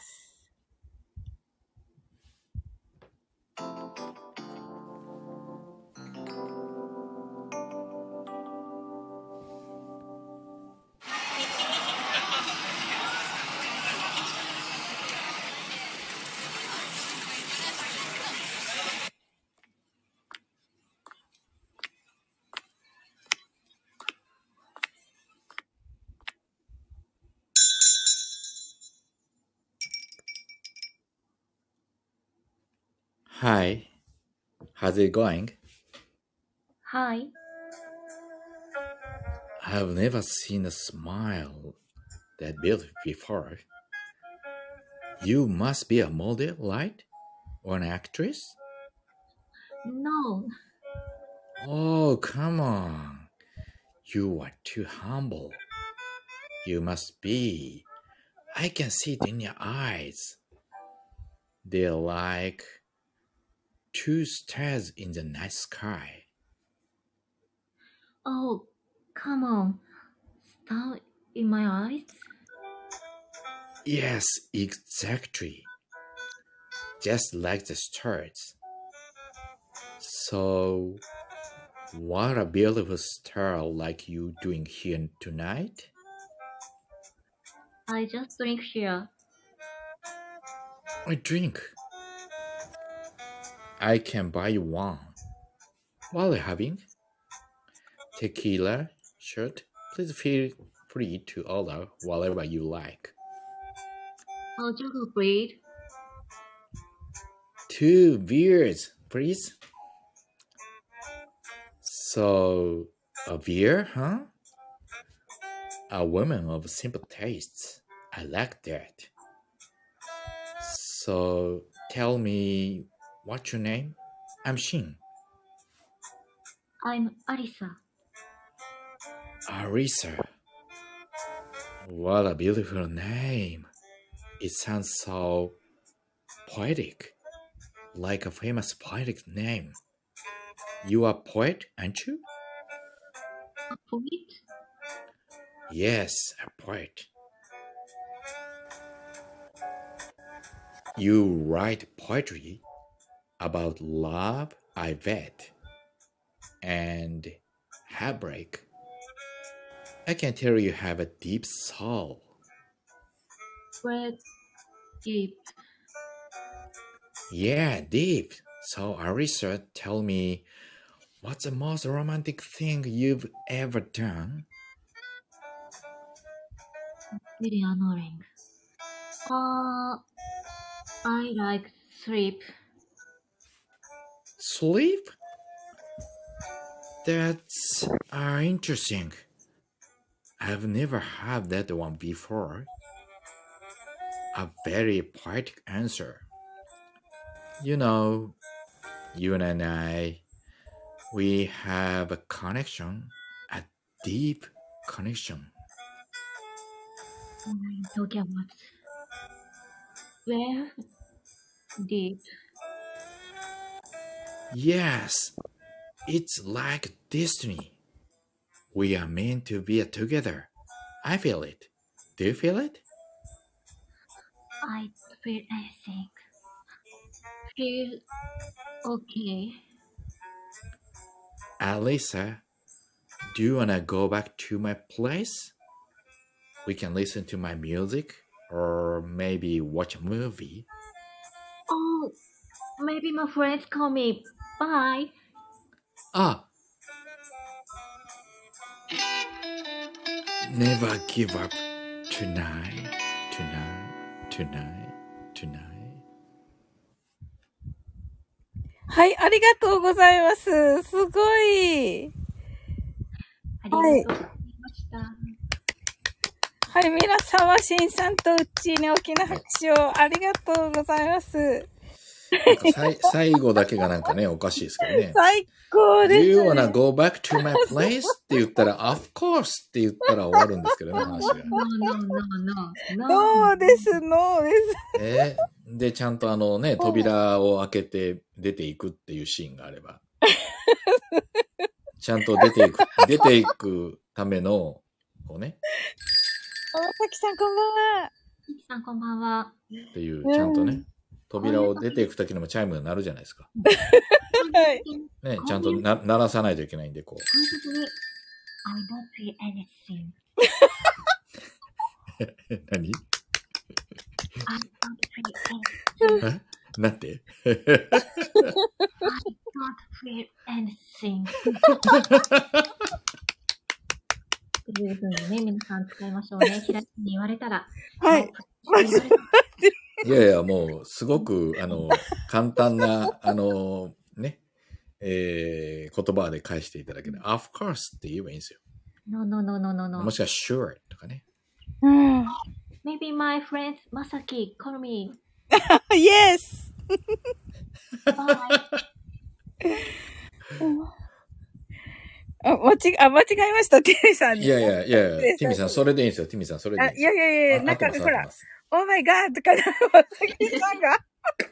Hi. How's it going? Hi. I've never seen a smile that beautiful before. You must be a model, right? Or an actress? No. Oh, come on. You are too humble. You must be. I can see it in your eyes. They're like two stars in the night sky. Oh, come on. Star in my eyes? Yes, exactly. Just like the stars. So, what a beautiful star like you doing here tonight? I just drink here. I drink. I can buy you one. What are you having? Tequila, shot. Please feel free to order whatever you like. Oh, sugar, please. Two beers, please. So, a beer, huh? A woman of simple tastes. I like that. So, tell me, what's your name? I'm Shin. I'm Arisa. Arisa. What a beautiful name. It sounds so poetic, like a famous poetic name. You are a poet, aren't you? A poet? Yes, a poet. You write poetry about love, I bet, and heartbreak. I can tell you have a deep soul. Red, deep. Yeah, deep. So, Arisa, tell me, what's the most romantic thing you've ever done? Very annoying. Uh, I like sleep. Sleep? That's uh, interesting. I've never had that one before. A very poetic answer. You know, you and I, we have a connection, a deep connection. What are you talking about? Where? Deep. Yes, it's like destiny. We are meant to be together. I feel it. Do you feel it? I don't feel anything. Feel okay. Alisa, do you wanna go back to my place? We can listen to my music or maybe watch a movie. Oh, maybe my friends call me. Bye. Ah! Never give up tonight, tonight, tonight, tonight. はい、ありがとうございます。すごい。 ありがとうございました。 はい、皆様、しんさんとうっちーに大きな拍手をありがとうございます。 なんかさい最後だけがなんかね、おかしいですけどね。 最高です、ね。 You wanna go back to my place? って言ったら、of course って言ったら終わるんですけどね、話が。 No, no, no, no. ノーです、ノーです。 えー、で、ちゃんとあのね、扉を開けて出ていくっていうシーンがあれば。ちゃんと出ていく、出ていくための、こうね。 大崎さんこんばんは。 ゆきさんこんばんは。 っていう、ちゃんとね、扉を出ていくときのもチャイムが鳴るじゃないですか。 はい。 ね、ちゃんとな鳴らさないといけないんで、こう。何えなんて I don't feel anything. というふうにね、皆さん使いましょうね。平地に言われたら。 はい。 いやいや、もう、すごく、あの、簡単な、あの、ね、えー、言葉で返していただける。of course って言えばいいんですよ。 No, no, no, no, no, no. もしくは sure とかね。 うん。 Maybe my friend Masaki call me. Yes! Bye. あ、間違、あ、間違えました、ティミさん。 いやいやいやいや、ティミさん、それでいいんですよ、ティミさん、それでいいんですよ。 あ、いやいやいや、なんか、ほら、オーマイガーとか、まさきさんが。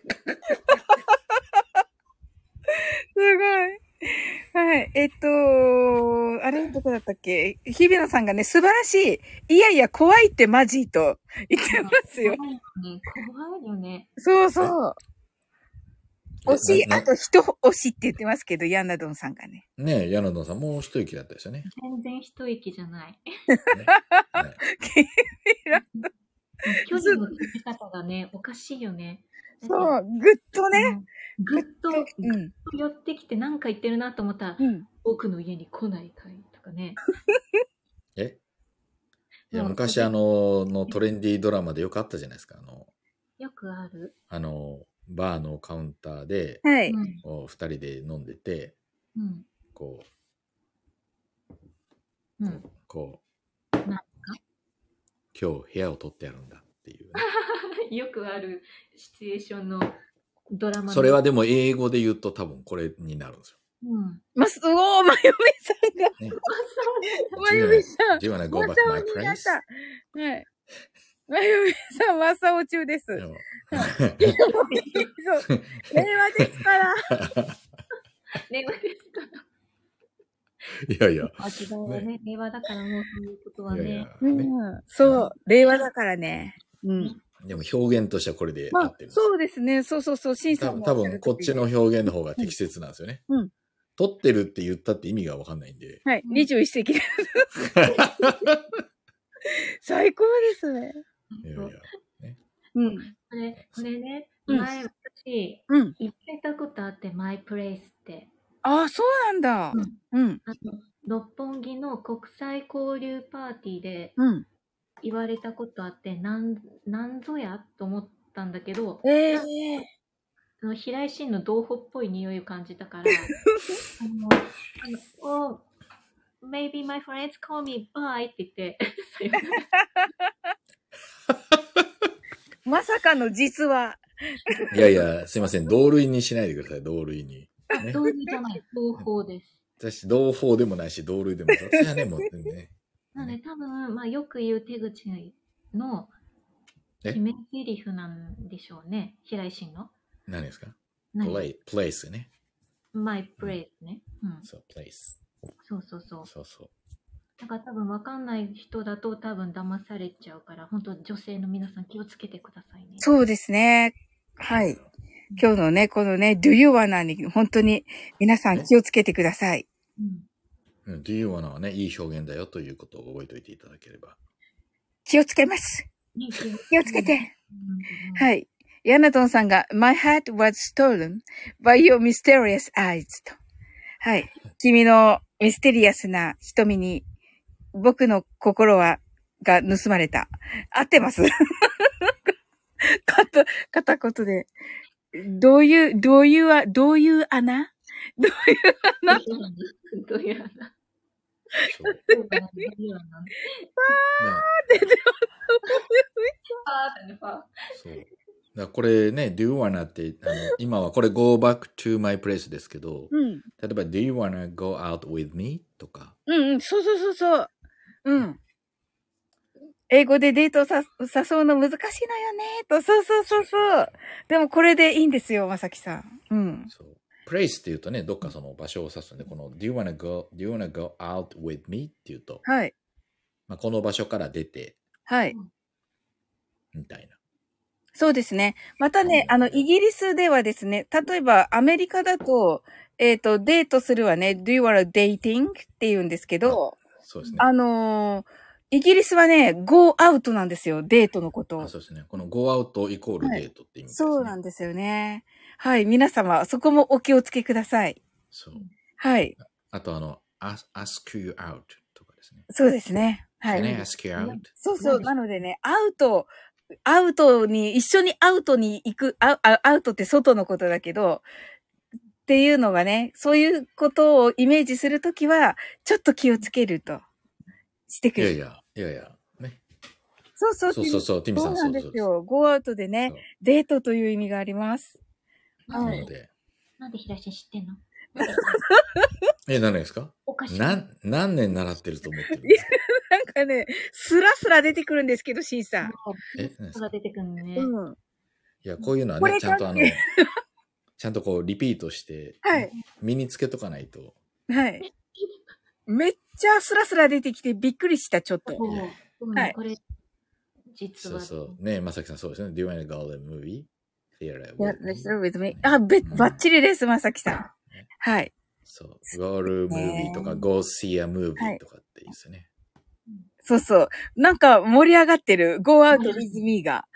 すごい。はい。えっと、あれどこだったっけ？日比野さんがね、素晴らしい。いやいや、怖いってマジと言ってますよ。 怖いよね。怖いよね。 そうそう。推し、あと人推しって言ってますけど、ヤナドンさんがね。 ねえ、ヤナドンさん、もう一息だったですよね。 全然一息じゃない。ね、距離の付け方がね、おかしいよね。 そう、ぐっとね。 ぐっと、ぐっと寄ってきて何か言ってるなと思ったら、うん、僕の家に来ないかいとかね。 えいや、昔あの、のトレンディードラマでよくあったじゃないですか。あの、 よくあるあの、バーのカウンターで、 はい。 こう二人で飲んでて、 うん、 こう、うん、 こう、なんか今日部屋を取ってやるんだっていう、 ね。よくあるシチュエーションのドラマ。 それはでも英語で言うと多分これになるんですよ。 うん。 ま、すごー、まゆみさんが。ね、まゆみさん。 Do you wanna go back to my place? はい。まゆみさん、マサオ中です。そう。令和ですから。 令和ですから。 いやいや。 あ、違うね。令和だからもうそういうことはね。いやいやねうん、そう。令和だからね。うん。 でも表現としてはこれで合ってるんです、 まあ、そうですね。そうそうそう。シンさんも。 多分こっちの表現の方が適切なんですよね。 うん。 取ってるって言ったって意味がわかんないんで。 はい。にじゅういっ世紀です。最高ですね。 いやいや。ね、 うん。 これ、これね、前、私、うん、言ってたことあって、マイプレイスって。 ああ、そうなんだ。うん。 あの、六本木の国際交流パーティーで、 うん。 言われたことあって、なん、なんぞやと思ったんだけど、 ええー。 あの平井心の同胞っぽい匂いを感じたから、あの、あの、oh, maybe my friends call me bye って言って、 まさかの実は。 いやいや、すいません。同類にしないでください、同類に。 ね、同類じゃない、同胞です。 私、同胞でもないし、同類でもない。私はね、もうね。 なので、多分、まあ、よく言う手口の決め台詞なんでしょうね。平井心の。 何ですか？ play, place ね。 my place ね。 うん。そう、place。 そうそうそう。 そうそう。 だから多分分かんない人だと多分騙されちゃうから、本当女性の皆さん気をつけてくださいね。 そうですね。はい。今日のね、このね、do you wanna に本当に皆さん気をつけてください。 うん。 do you wanna はね、いい表現だよということを覚えておいていただければ。 気をつけます。気をつけて。はい。ヤナトンさんが、My heart was stolen by your mysterious eyes と。はい。君のミステリアスな瞳に、僕の心は、が盗まれた。合ってますかた、片言で。どういう、どういう、どういう穴どういう穴どういう穴そうかな、何やろな。 なあーってね、ファー。 そう。だからこれね、do you wanna って、あの、今はこれ go back to my place ですけど、 うん。 例えば do you wanna go out with me? とか。 うんうん。そうそうそうそう。うん。英語でデートをさ誘うの難しいのよね、と。そうそうそうそう。でもこれでいいんですよ、まさきさん。うん。 そう。place って言うとね、どっかその場所を指すんで、この do you wanna go, do you wanna go out with me? って言うと、 はい。 まあ、この場所から出て、 はい。 みたいな。 そうですね。またね、あの、イギリスではですね、例えばアメリカだと、えっと、デートするはね、do you wanna dating? って言うんですけど、 そうですね。 あのーイギリスはね、go out なんですよ、デートのことを。 あそうですね。この go out イコールデートって意味ですね。 そうなんですよね。はい、皆様、そこもお気をつけください。 そう。 はい。 あとあの、ask, ask you out とかですね。 そうですね。は Can I い。 ask you out? そうそう。なのでね、アウト、アウトに、一緒にアウトに行く、アウアウトって外のことだけど、っていうのがね、そういうことをイメージするときは、ちょっと気をつけると、してくれる。 いやいや、いやいや、ね。 そうそう。 そうそうそう、ティミさん、 そうなそうんそうですよ。ゴーアウトでねそう、 デートという意味があります。 なんでなので、 なんで平井さん知ってんの？ え、何ですか？ おかしい。 何、何年習ってると思ってるんですか？ なんかね、スラスラ出てくるんですけど、シンさん。 え、何ですか？ が出てくるのね。 うん。 いや、こういうのはね、 これちゃんとあの、ちゃんとこう、リピートして、 はい。 身につけとかないと。 はい。めっちゃスラスラ出てきてびっくりした、ちょっと。 そう。そうね、これ、実は。 そうそう。ね、まさきさんそうですね。Do you wanna go to the movie? Theater いや、 with me? let's go with me. あ、べ、ばっちりです、まさきさん。はい。 そう。go to movie とか go see a movie とかっていいですよね。 そうそう。なんか盛り上がってる。go out with me が。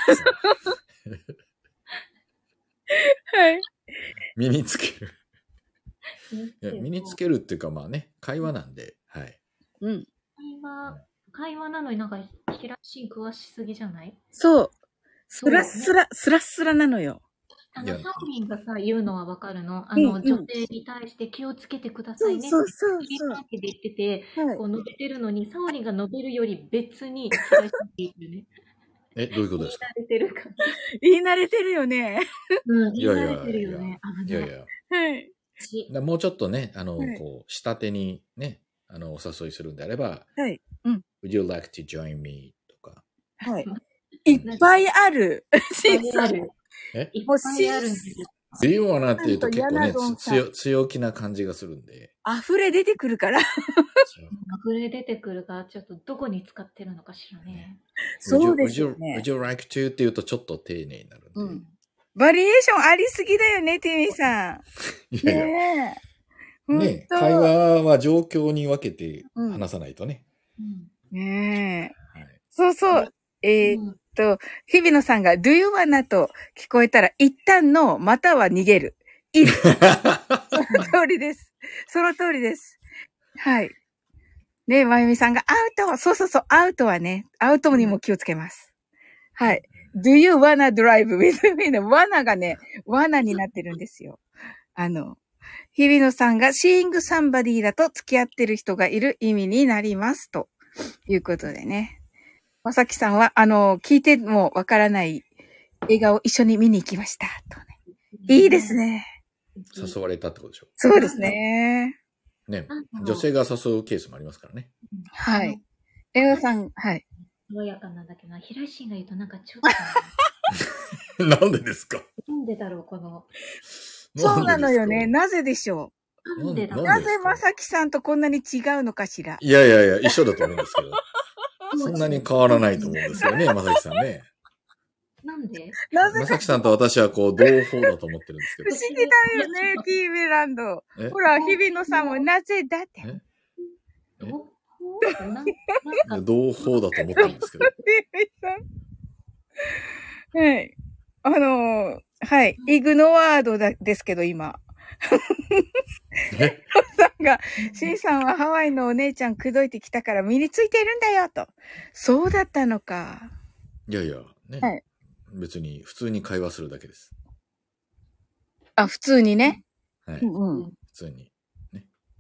はい。 身につける。いや身につけるっていうかまあね、会話なんで、はい。 うん。 会話、会話なのになんか、平井しん詳しすぎじゃない？ そう。スラッスラ、スラッスラなのよ。 あの、サオリンがさ、言うのはわかるの。あの、 うんうん女性に対して気をつけてくださいねって。 そうそうそうそう切り替えて言ってて、 はいこう述べてるのに、サオリンが述べるより別に、平井しんって言ってるね。 え、どういうことですか？ 慣れてるから。 言い慣れてるよね。 うん、 いやいや言い慣れてるよね。危ない。 いやいや。 はい。 しだもうちょっとね、あの、 はいこう、下手にね、あの、お誘いするんであれば、 はい。うん。 Would you like to join me? とか。 はい。いっぱいある。シンさん。 いっぱいある。 えいっぱいあるんですよ。 Do you wanna って言うと結構ね、 なんと柳ドンつさん強強気な感じがするんで。 溢れ出てくるから。 溢れ出てくるから、ちょっとどこに使ってるのかしらね。 そうですよ Would you, ね would you like to? って言うとちょっと丁寧になるんで。 うん。バリエーションありすぎだよね、ティミさん。 いやいや。 ねえ。 ね、 ほんと会話は状況に分けてうん話さないとね。 うん。 ねえ。 はい、 そうそう。えーっうんと、日比野さんが do you wanna と聞こえたら一旦の、または逃げる。いい。その通りです。その通りです。はい。ねえ、まゆみさんがアウト。そうそうそう。アウトはね、アウトにも気をつけます。はい。do you wanna drive with me の罠がね、罠になってるんですよ。あの、日比野さんが seeing somebody だと付き合ってる人がいる意味になります。ということでね。まさきさんは、あの、聞いてもわからない映画を一緒に見に行きました。とね。いいですね。 誘われたってことでしょ。 そうですね。 ね、女性が誘うケースもありますからね。 はい。エオさん、はい。 爽やかなんだけどな、平井心が言うとなんかちょっと、 なんでですか？ なんでだろう、この。 そうなのよね。 ななぜでしょなんでだろう。 う。なぜまさきさんとこんなに違うのかしら。 いやいやいや、一緒だと思うんですけど。そんなに変わらないと思うんですよね、まさきさんね。 なんでなぜまさきさんと私はこう、同胞だと思ってるんですけど不。思議だよね、ティーベランド。 えほら、日比野さんもなぜだって。 えどうなんなんか同胞だと思ってるんですけど。 ティーベさん。はい。あのー、はい。イグノワードだですけど、今。 えさんが、シンさんはハワイのお姉ちゃん口説いてきたから身についているんだよ、と。そうだったのか。 いやいや、ね。 はい別に普通に会話するだけです。 あ、普通にね。 はい。 うんうん。 普通に。ね。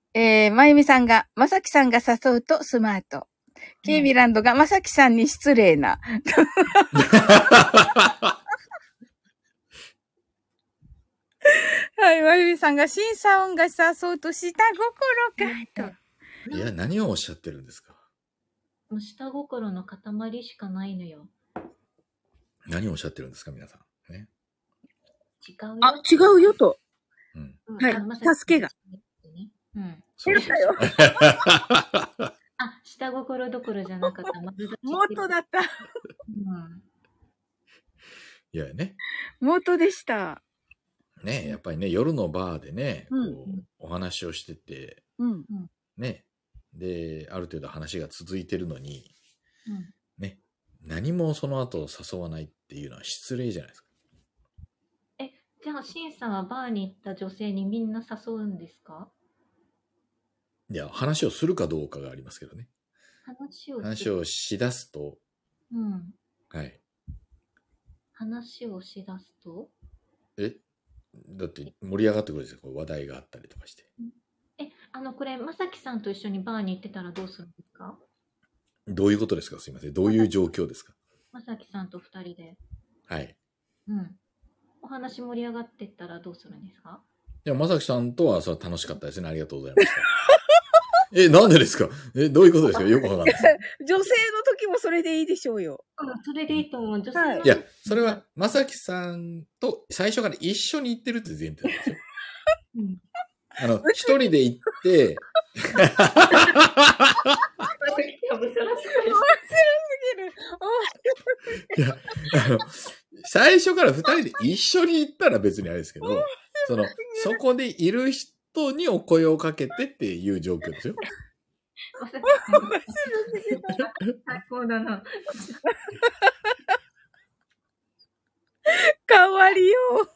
えー、まゆみさんが、まさきさんが誘うとスマート。ケイミランドがまさきさんに失礼な。はい、まゆみさんが、シンサオンが誘うと下心か、と。 いや、何をおっしゃってるんですか？ もう下心の塊しかないのよ。 何をおっしゃってるんですか、皆さん。ね。 違うよ。 あ、違うよと。 うん。 うんはいあのまさき助けが。 うん。 そうそうそう。 あ、下心どころじゃなかった。丸出しって元だった。 うん。 いやね。 元でした。 ね、やっぱりね、夜のバーでね、 うんこうお話をしてて、 うん。 ね。で、ある程度話が続いてるのに、 うん。 ね、何もその後誘わないっていうのは失礼じゃないですか。 え、じゃあ、シンさんはバーに行った女性にみんな誘うんですか？ いや、話をするかどうかがありますけどね。 話をす話をしだすと、 うん。 はい。 話をしだすとえ、だって盛り上がってくるんですよ。こう話題があったりとかして。 え、あの、これ、まさきさんと一緒にバーに行ってたらどうするんですか？ どういうことですか？すいません。どういう状況ですか？ まさきさんと二人で。 はい。 うん。お話盛り上がってったらどうするんですか？ いや、まさきさんとはそれは楽しかったですね。ありがとうございました。え、なんでですか？え、どういうことですか？よくわかんないです。 女性の時もそれでいいでしょうよ。 うん、それでいいと思う。女性の、 はいいや、それは、まさきさんと最初から一緒に行ってるって前提なんですよ。 うん。 あの、一人で行って、 まさきさんもそらしいいや、あの、最初から二人で一緒に行ったら別にあれですけど、その、そこでいる人にお声をかけてっていう状況ですよ。 まさきさんも最高だな。 変わりよう。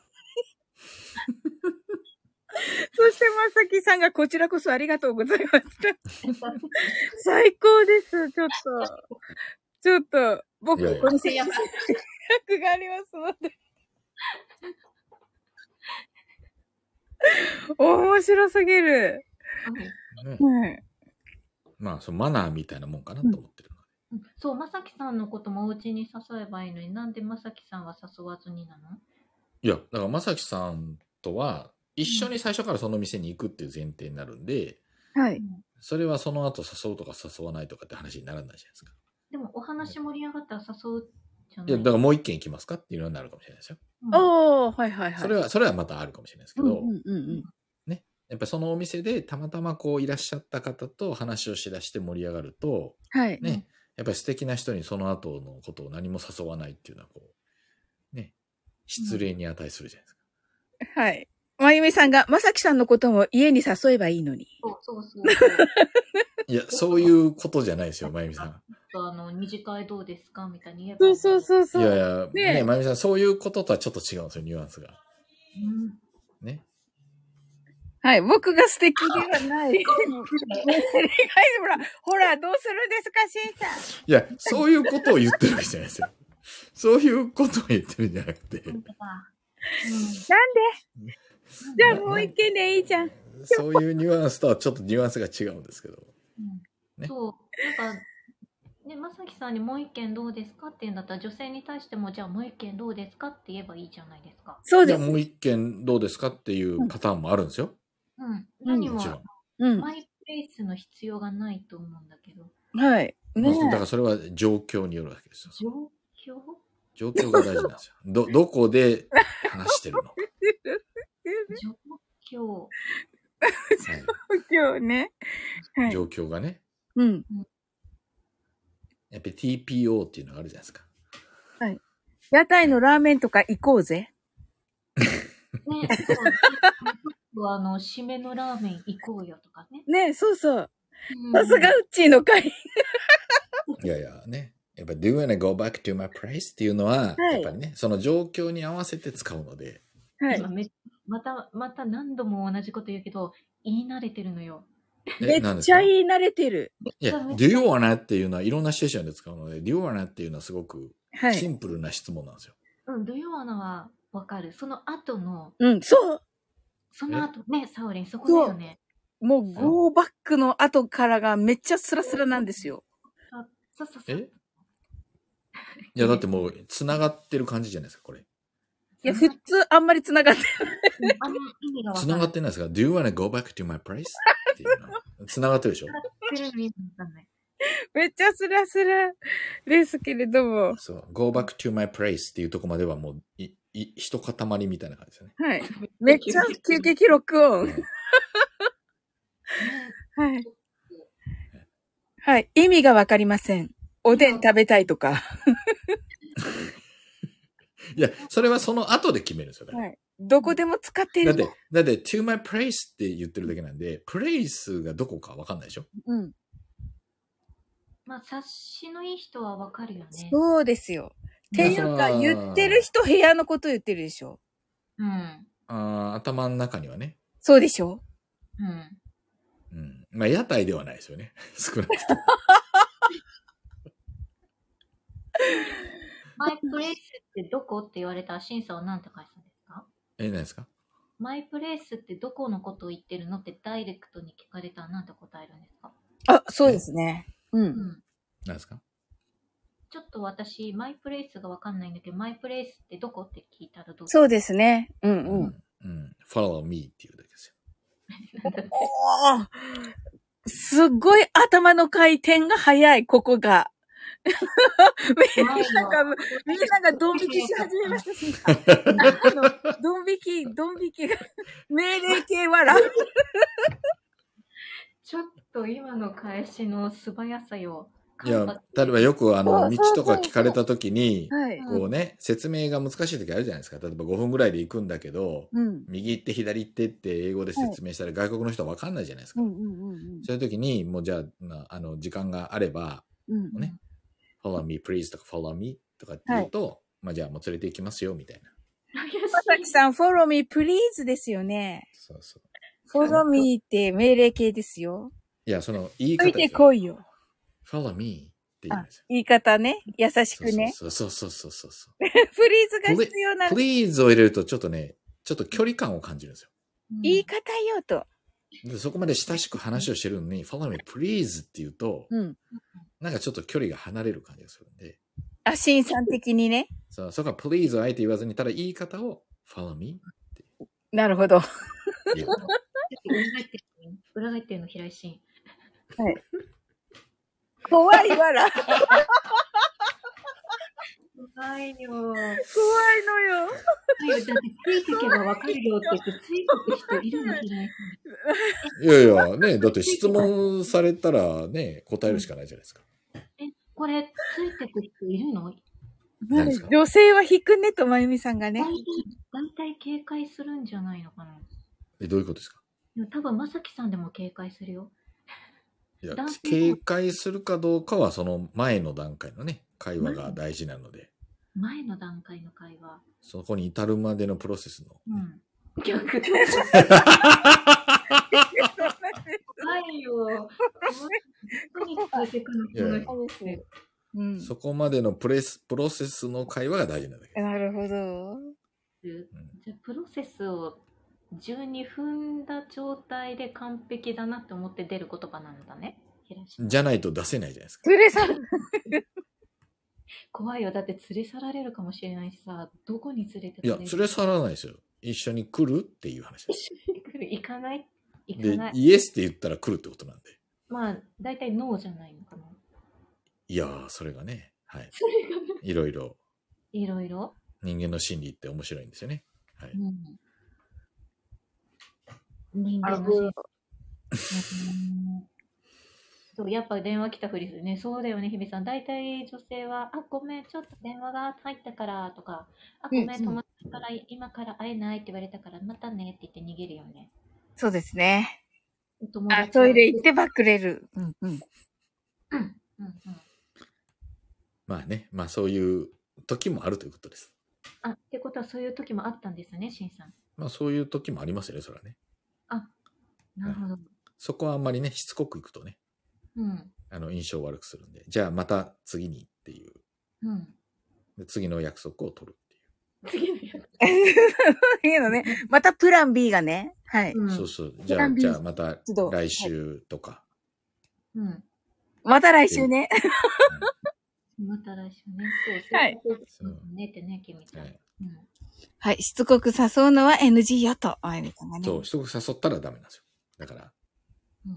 そしてまさきさんがこちらこそありがとうございました。最高です。ちょっと。ちょっと、僕、 いやいやここに制約がありますので。面白すぎる。 ね、 はい。 まあ、そのマナーみたいなもんかなと思ってるので。 うんそう、まさきさんのこともお家に誘えばいいのに、なんでまさきさんは誘わずになの？ いや、だからまさきさんとは一緒に最初からその店に行くっていう前提になるんで、 はい。 それはその後誘うとか誘わないとかって話にならないじゃないですか。 でもお話盛り上がったら誘うじゃない？ いや、だからもう一軒行きますかっていうのになるかもしれないですよ。 うんおー、はいはいはい。 それは、それはまたあるかもしれないですけど、 うんうんうんうん。 ね。やっぱりそのお店でたまたまこういらっしゃった方と話をしだして盛り上がると、 はい。 ね、やっぱり素敵な人にその後のことを何も誘わないっていうのはこう、ね、失礼に値するじゃないですか。 はい。まゆみさんが、まさきさんのことも家に誘えばいいのに。 そうそうそうそう。 いや、そういうことじゃないですよ、まゆみさん。 あの、二次会どうですかみたいに言えばそいうい。 そうそうそう。 いやいや、 ねえね、まゆみさん、そういうこととはちょっと違うんですよ、ニュアンスが。 うん。 ね。 はい。僕が素敵ではない。ほら、ほら、どうするんですか、しんさん。 いや、そういうことを言ってるわけじゃないですよ。そういうことを言ってるんじゃなくて。 本当だ。 なんでじゃあもう一件でいいじゃん。 そういうニュアンスとはちょっとニュアンスが違うんですけど。 うんねそう。なんか、ね、まさきさんにもう一件どうですかって言うんだったら、女性に対しても、じゃあもう一件どうですかって言えばいいじゃないですか。 そうです。 じゃあもう一件どうですかっていうパターンもあるんですよ。 うん。何ももちろん。 うん。 マイペースの必要がないと思うんだけど。 はい。ねだからそれは状況によるわけですよ。 状況状況が大事なんですよ。ど、どこで話してるのか。 状況。 はい今日ね。はい。 状況がね。 うん。 やっぱり ティーピーオー っていうのがあるじゃないですか。 屋台のラーメンとか行こうぜ。 ね、そう。あの、締めのラーメン行こうよとかね。 ね、そうそう。 うんさすがうっちーの会。 いやいやね。やっぱ Do you wanna go back to my place っていうのは、 はいやっぱりね、その状況に合わせて使うので。 はい今。めまた、また何度も同じこと言うけど、言い慣れてるのよ。 めっ何ですか？ ちゃ言い慣れてる。 いや、Do you wanna っていうのはいろんなシチュエーションで使うので、Do you wanna っていうのはすごくはい。 シンプルな質問なんですよ。 うん、どういう穴はわかる。その後の、 うん、そう。 その後ね、サオリン、そこだよね。 もう、ゴーバックの後からがめっちゃスラスラなんですよ。 あそうそうそう。 えいや、だってもう、繋がってる感じじゃないですか、これ。 いや、普通あんまり繋がってうんあんま意味がわかんない。 繋がってないですか ?Do you wanna go back to my place? っていうの。繋がってるでしょ繋がってるの意味わかんない。 めっちゃスラスラですけれども。 そう。go back to my place っていうとこまではもう、い、い、一塊みたいな感じですよね。 はい。めっちゃ急激録音。 うんはい。はい。意味がわかりません。おでん食べたいとか。 いや、それはその後で決めるんですよ。だから、 はい。どこでも使ってる。 だって、だって、to my place って言ってるだけなんで、プレイスがどこかわかんないでしょ。 うん。 まあ、察しのいい人はわかるよね。 そうですよ。っていうか、言ってる人部屋のこと言ってるでしょ。 うん。 あー頭の中にはね。 そうでしょ。 うん。 うん。まあ、屋台ではないですよね。少なくとも。 マイプレイスってどこって言われたら、審査は何て返すんですか？ え、何ですか？ マイプレイスってどこのことを言ってるのってダイレクトに聞かれたら何て答えるんですか？ あ、そうですね。う。 うんん。 何ですか？ ちょっと私、マイプレイスがわかんないんだけど、マイプレイスってどこって聞いたらどうそうですね。うんううん。 ん。うん。follow me っていうだけですよ。 なんだっておーすっごい頭の回転が早い、ここが。みんなが、みんながドン引きし始めましたし。あの、ドン引き、ドン引きが、命令系笑う。 ちょっと今の返しの素早さよ。 いや、例えばよくあの、道とか聞かれたときに、 はい。 こうね、説明が難しいときあるじゃないですか。例えばごふんぐらいで行くんだけど、 うん。 右行って左行ってって英語で説明したら外国の人は分かんないじゃないですか。 うんうんうんそういうときに、もうじゃあ、なあの、時間があれば、 うん。うん。 ね、follow me please とか follow me とかって言うと、まあじゃあもう連れて行きますよ、みたいな。 まさきさん、follow me please ですよね。 そうそう。 follow me って命令形ですよ。 いや、その言いついて方ですよ。 こいよ。 follow me って言うんですよ。 言い方ね。優しくね。 そうそうそうそうそうそう。 フリーズが必要な please を入れるとちょっとね、ちょっと距離感を感じるんですよ。 言い方よと。 でそこまで親しく話をしてるのに、follow me please って言うと、 うん。 なんかちょっと距離が離れる感じがするんで、 あ、審査的にね。 そうそこは please をあえて言わずに、ただ言い方を follow me なるほど。 言う。 裏返ってるの裏返ってるの平井慎。 はい。怖いわら。 怖いよ。 怖いのよ。 だってついてけばわかるよって言ってついてく人いるの平井いやいや、ね、だって質問されたらね、答えるしかないじゃないですか。 え、これついてく人いるの？ 何ですか？ 女性は引くねとまゆみさんがね。 大体、大体警戒するんじゃないのかな。 え、どういうことですか？ でも多分まさきさんでも警戒するよ。 いや男性、 警戒するかどうかはその前の段階のね、会話が大事なので、 前の段階の会話。 そこに至るまでのプロセスの。 うん。逆で。怖いよ。何聞いてくるいやいやのこの人ってうん。 そこまでのプレス、プロセスの会話が大事なんだけど。 なるほど。 じゃあプロセスを順に踏んだ状態で完璧だなって思って出る言葉なんだね。平島じゃないと出せないじゃないですか。 連れ去る。 怖いよ。だって連れ去られるかもしれないしさ、どこに連れていや、連れ去らないですよ。一緒に来るっていう話です。 一緒に来る行かない行かでない。、 イエスって言ったら来るってことなんで。 まあ、大体ノーじゃないのかな。 いやー、それがね、はい。 それがね、 いろいろいろいろ。 人間の心理って面白いんですよね。はい。 うん。人間の心理。うんそう、やっぱ電話来たふりするね。そうだよね、日比さん。大体女性は、あ、ごめん、ちょっと電話が入ったからとか、あ、ごめん、 うんうん友達から今から会えないって言われたから、またねって言って逃げるよね。 そうですね。 友達はあ、トイレ行ってばっくれる。うんうん。 うん、うん、うん。 まあね、まあそういう時もあるということです。 あ、ってことはそういう時もあったんですね、しんさん。 まあそういう時もありますよね、それはね。 あ、なるほど。 そこはあんまりね、しつこくいくとね、 うん、 あの、印象を悪くするんで、じゃあまた次にっていう、 うん。 で次の約束を取るっていう。 次のやいいのね。またプラン B がね。はい。 つ。うん。 そうそう。じゃあ、じゃあまた都度来週とか。 うん。 また来週ね。 また来週ね。そう、 はいそうねってね、君ちゃん。 はいうん。 はい。しつこく誘うのは エヌジー よと、あゆみさんがね。 そう、人が誘ったらダメなんですよ。だから、 うん。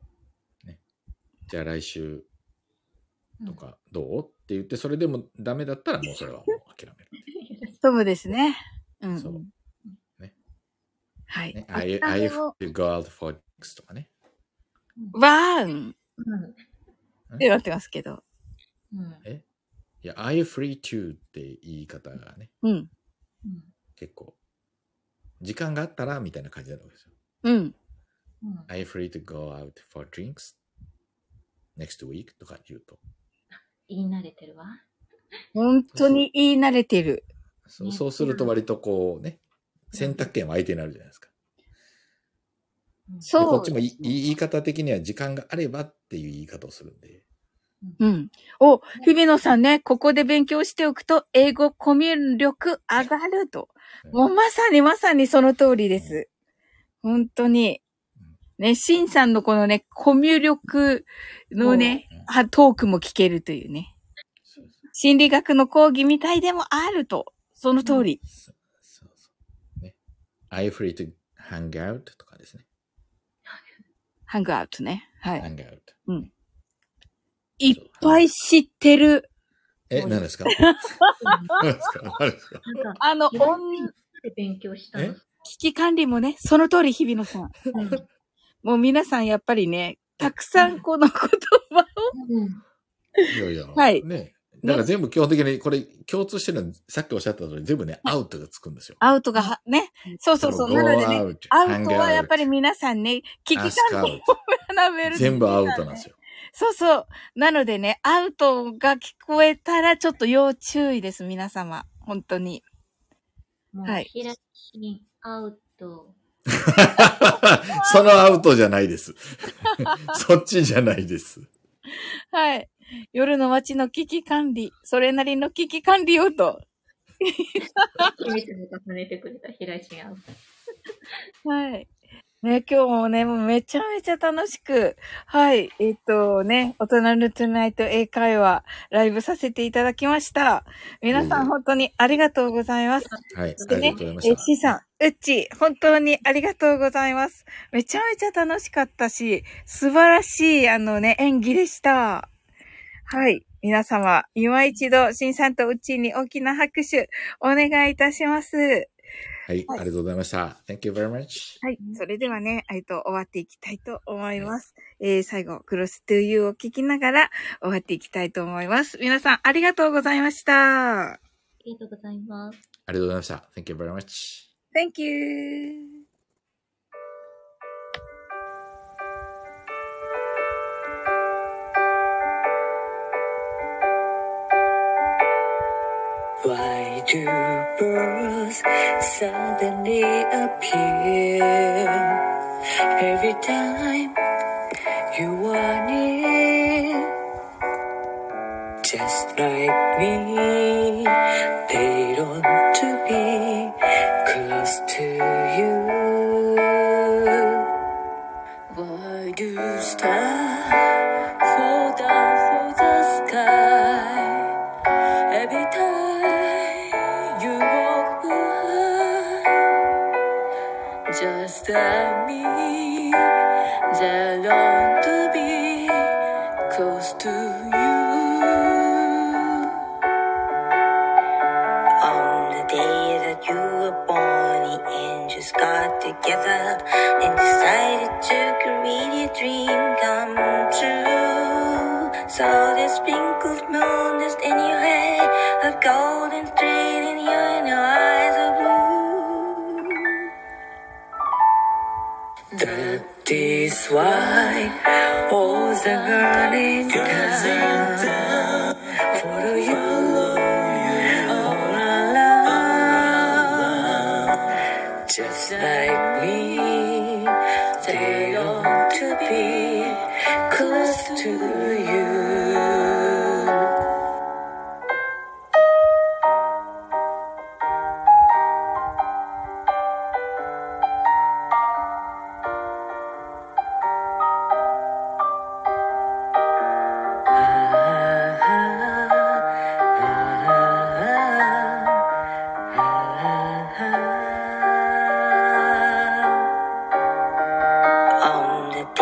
じゃあ来週とかどうって言って、それでもダメだったらもうそれはもう諦める。 そうですね。うん、うん。 そうねはい。 ね、I, I have to go out for drinks とかね。 わーん。 うん。 ってなってますけど。 うん。 えいや、Are you free to って言い方がね、 うん。 うん。 結構、時間があったらみたいな感じなわけですよ。 うん。 うん。 Are you free to go out for drinks next week とか言うと。 言い慣れてるわ。 本当に言い慣れてる。 そうそうすると割とこうね、選択権は相手になるじゃないですか。でそう。 こっちもい言い方的には時間があればっていう言い方をするんで。 うん。お、日比野さんね、ここで勉強しておくと、英語コミュ力上がると。もうまさにまさにその通りです。本当に。ね、シンさんのこのね、コミュ力のね、はトークも聞けるというね。心理学の講義みたいでもあると。その通り。 そうそうそうね。Are you free to hang out とかですね。 ハングアウトね。はい。 hang out。 うん。いっぱい知ってる。 え、何ですか何ですか何ですかなんか、 あの、 日本音、 で勉強したの。 え危機管理もね、その通り、日比野さん。 うん。 もう皆さんやっぱりね、たくさんこの言葉を、 うん。 いやいや。 はいね。だから全部基本的にこれ共通してるのはさっきおっしゃった通り全部ね、アウトがつくんですよ。 アウトがは、ね。そうそうそう。なのでね、 Go out, アウ hang トはやっぱり out, 皆さんね、危機 ask 管理 out を学べる。 全部アウトなんですよ。 そうそう。なのでね、アウトが聞こえたらちょっと要注意です、皆様。本当に。 もう、 はい開き、アウト。 そのアウトじゃないです。そっちじゃないです。 はい。夜の街の危機管理、それなりの危機管理をと。 秘密に重ねてくれた平井新アウト。 はい。ね、今日もね、もうめちゃめちゃ楽しく、はい、えっとね、大人のトゥナイト英会話、ライブさせていただきました。皆さいえいえん本当にありがとうございます。 はい、あでねりがとうございま、しえ、 た。 シーさん、うっち、本当にありがとうございます。めちゃめちゃ楽しかったし、素晴らしい、あのね、演技でした。はい。皆様、今一度、シンさんとうっちに大きな拍手、お願いいたします。 はい、ありがとうございました。Thank you very much. はい。それではね、えっと、終わっていきたいと思います。えー、最後、クロストゥーユーを聞きながら終わっていきたいと思います。皆さん、ありがとうございました。 ありがとうございます。 ありがとうございました。Thank you very much. Thank you. Why do birds suddenly appear every time you are near? Just like me, they long to be close to you. Why do stars fall down from the sky every time you walk by? Just like me, they long to be close to you. On the day that you were born, the angels got together and decided to create a dream come true. So they sprinkled moon dust in your hair, a golden thread in your, in your eyes of blue. That is why all the girl in town follow you all around. Just like me, they long to be close to you.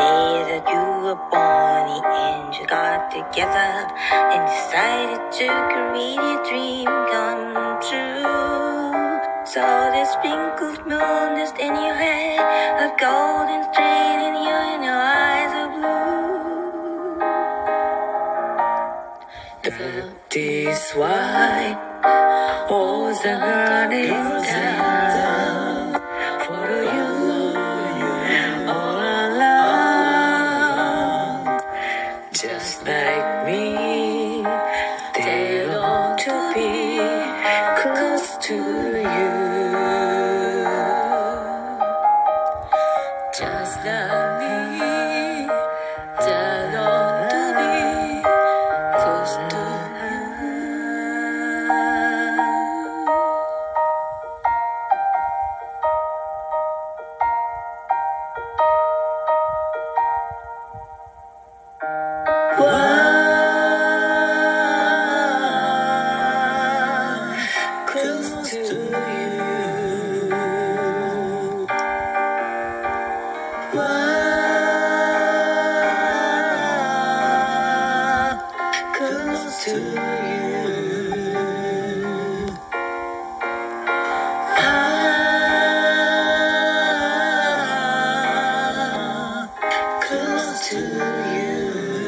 day that you were born, the angels got together and decided to create your dream come true. So there's sprinkled moon just in your hair, a golden thread in you and your eyes are blue. That is why all the running down for you all along, just like me. They long to be close to you, just like me. They long to be close to you. Close to you. Close to you. Close to you.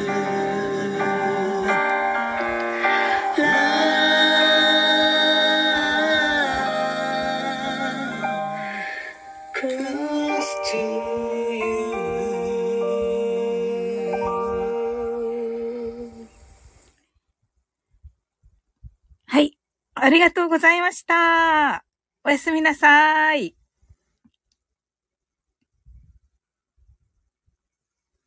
Close to you. はい。ありがとうございました。おやすみなさい。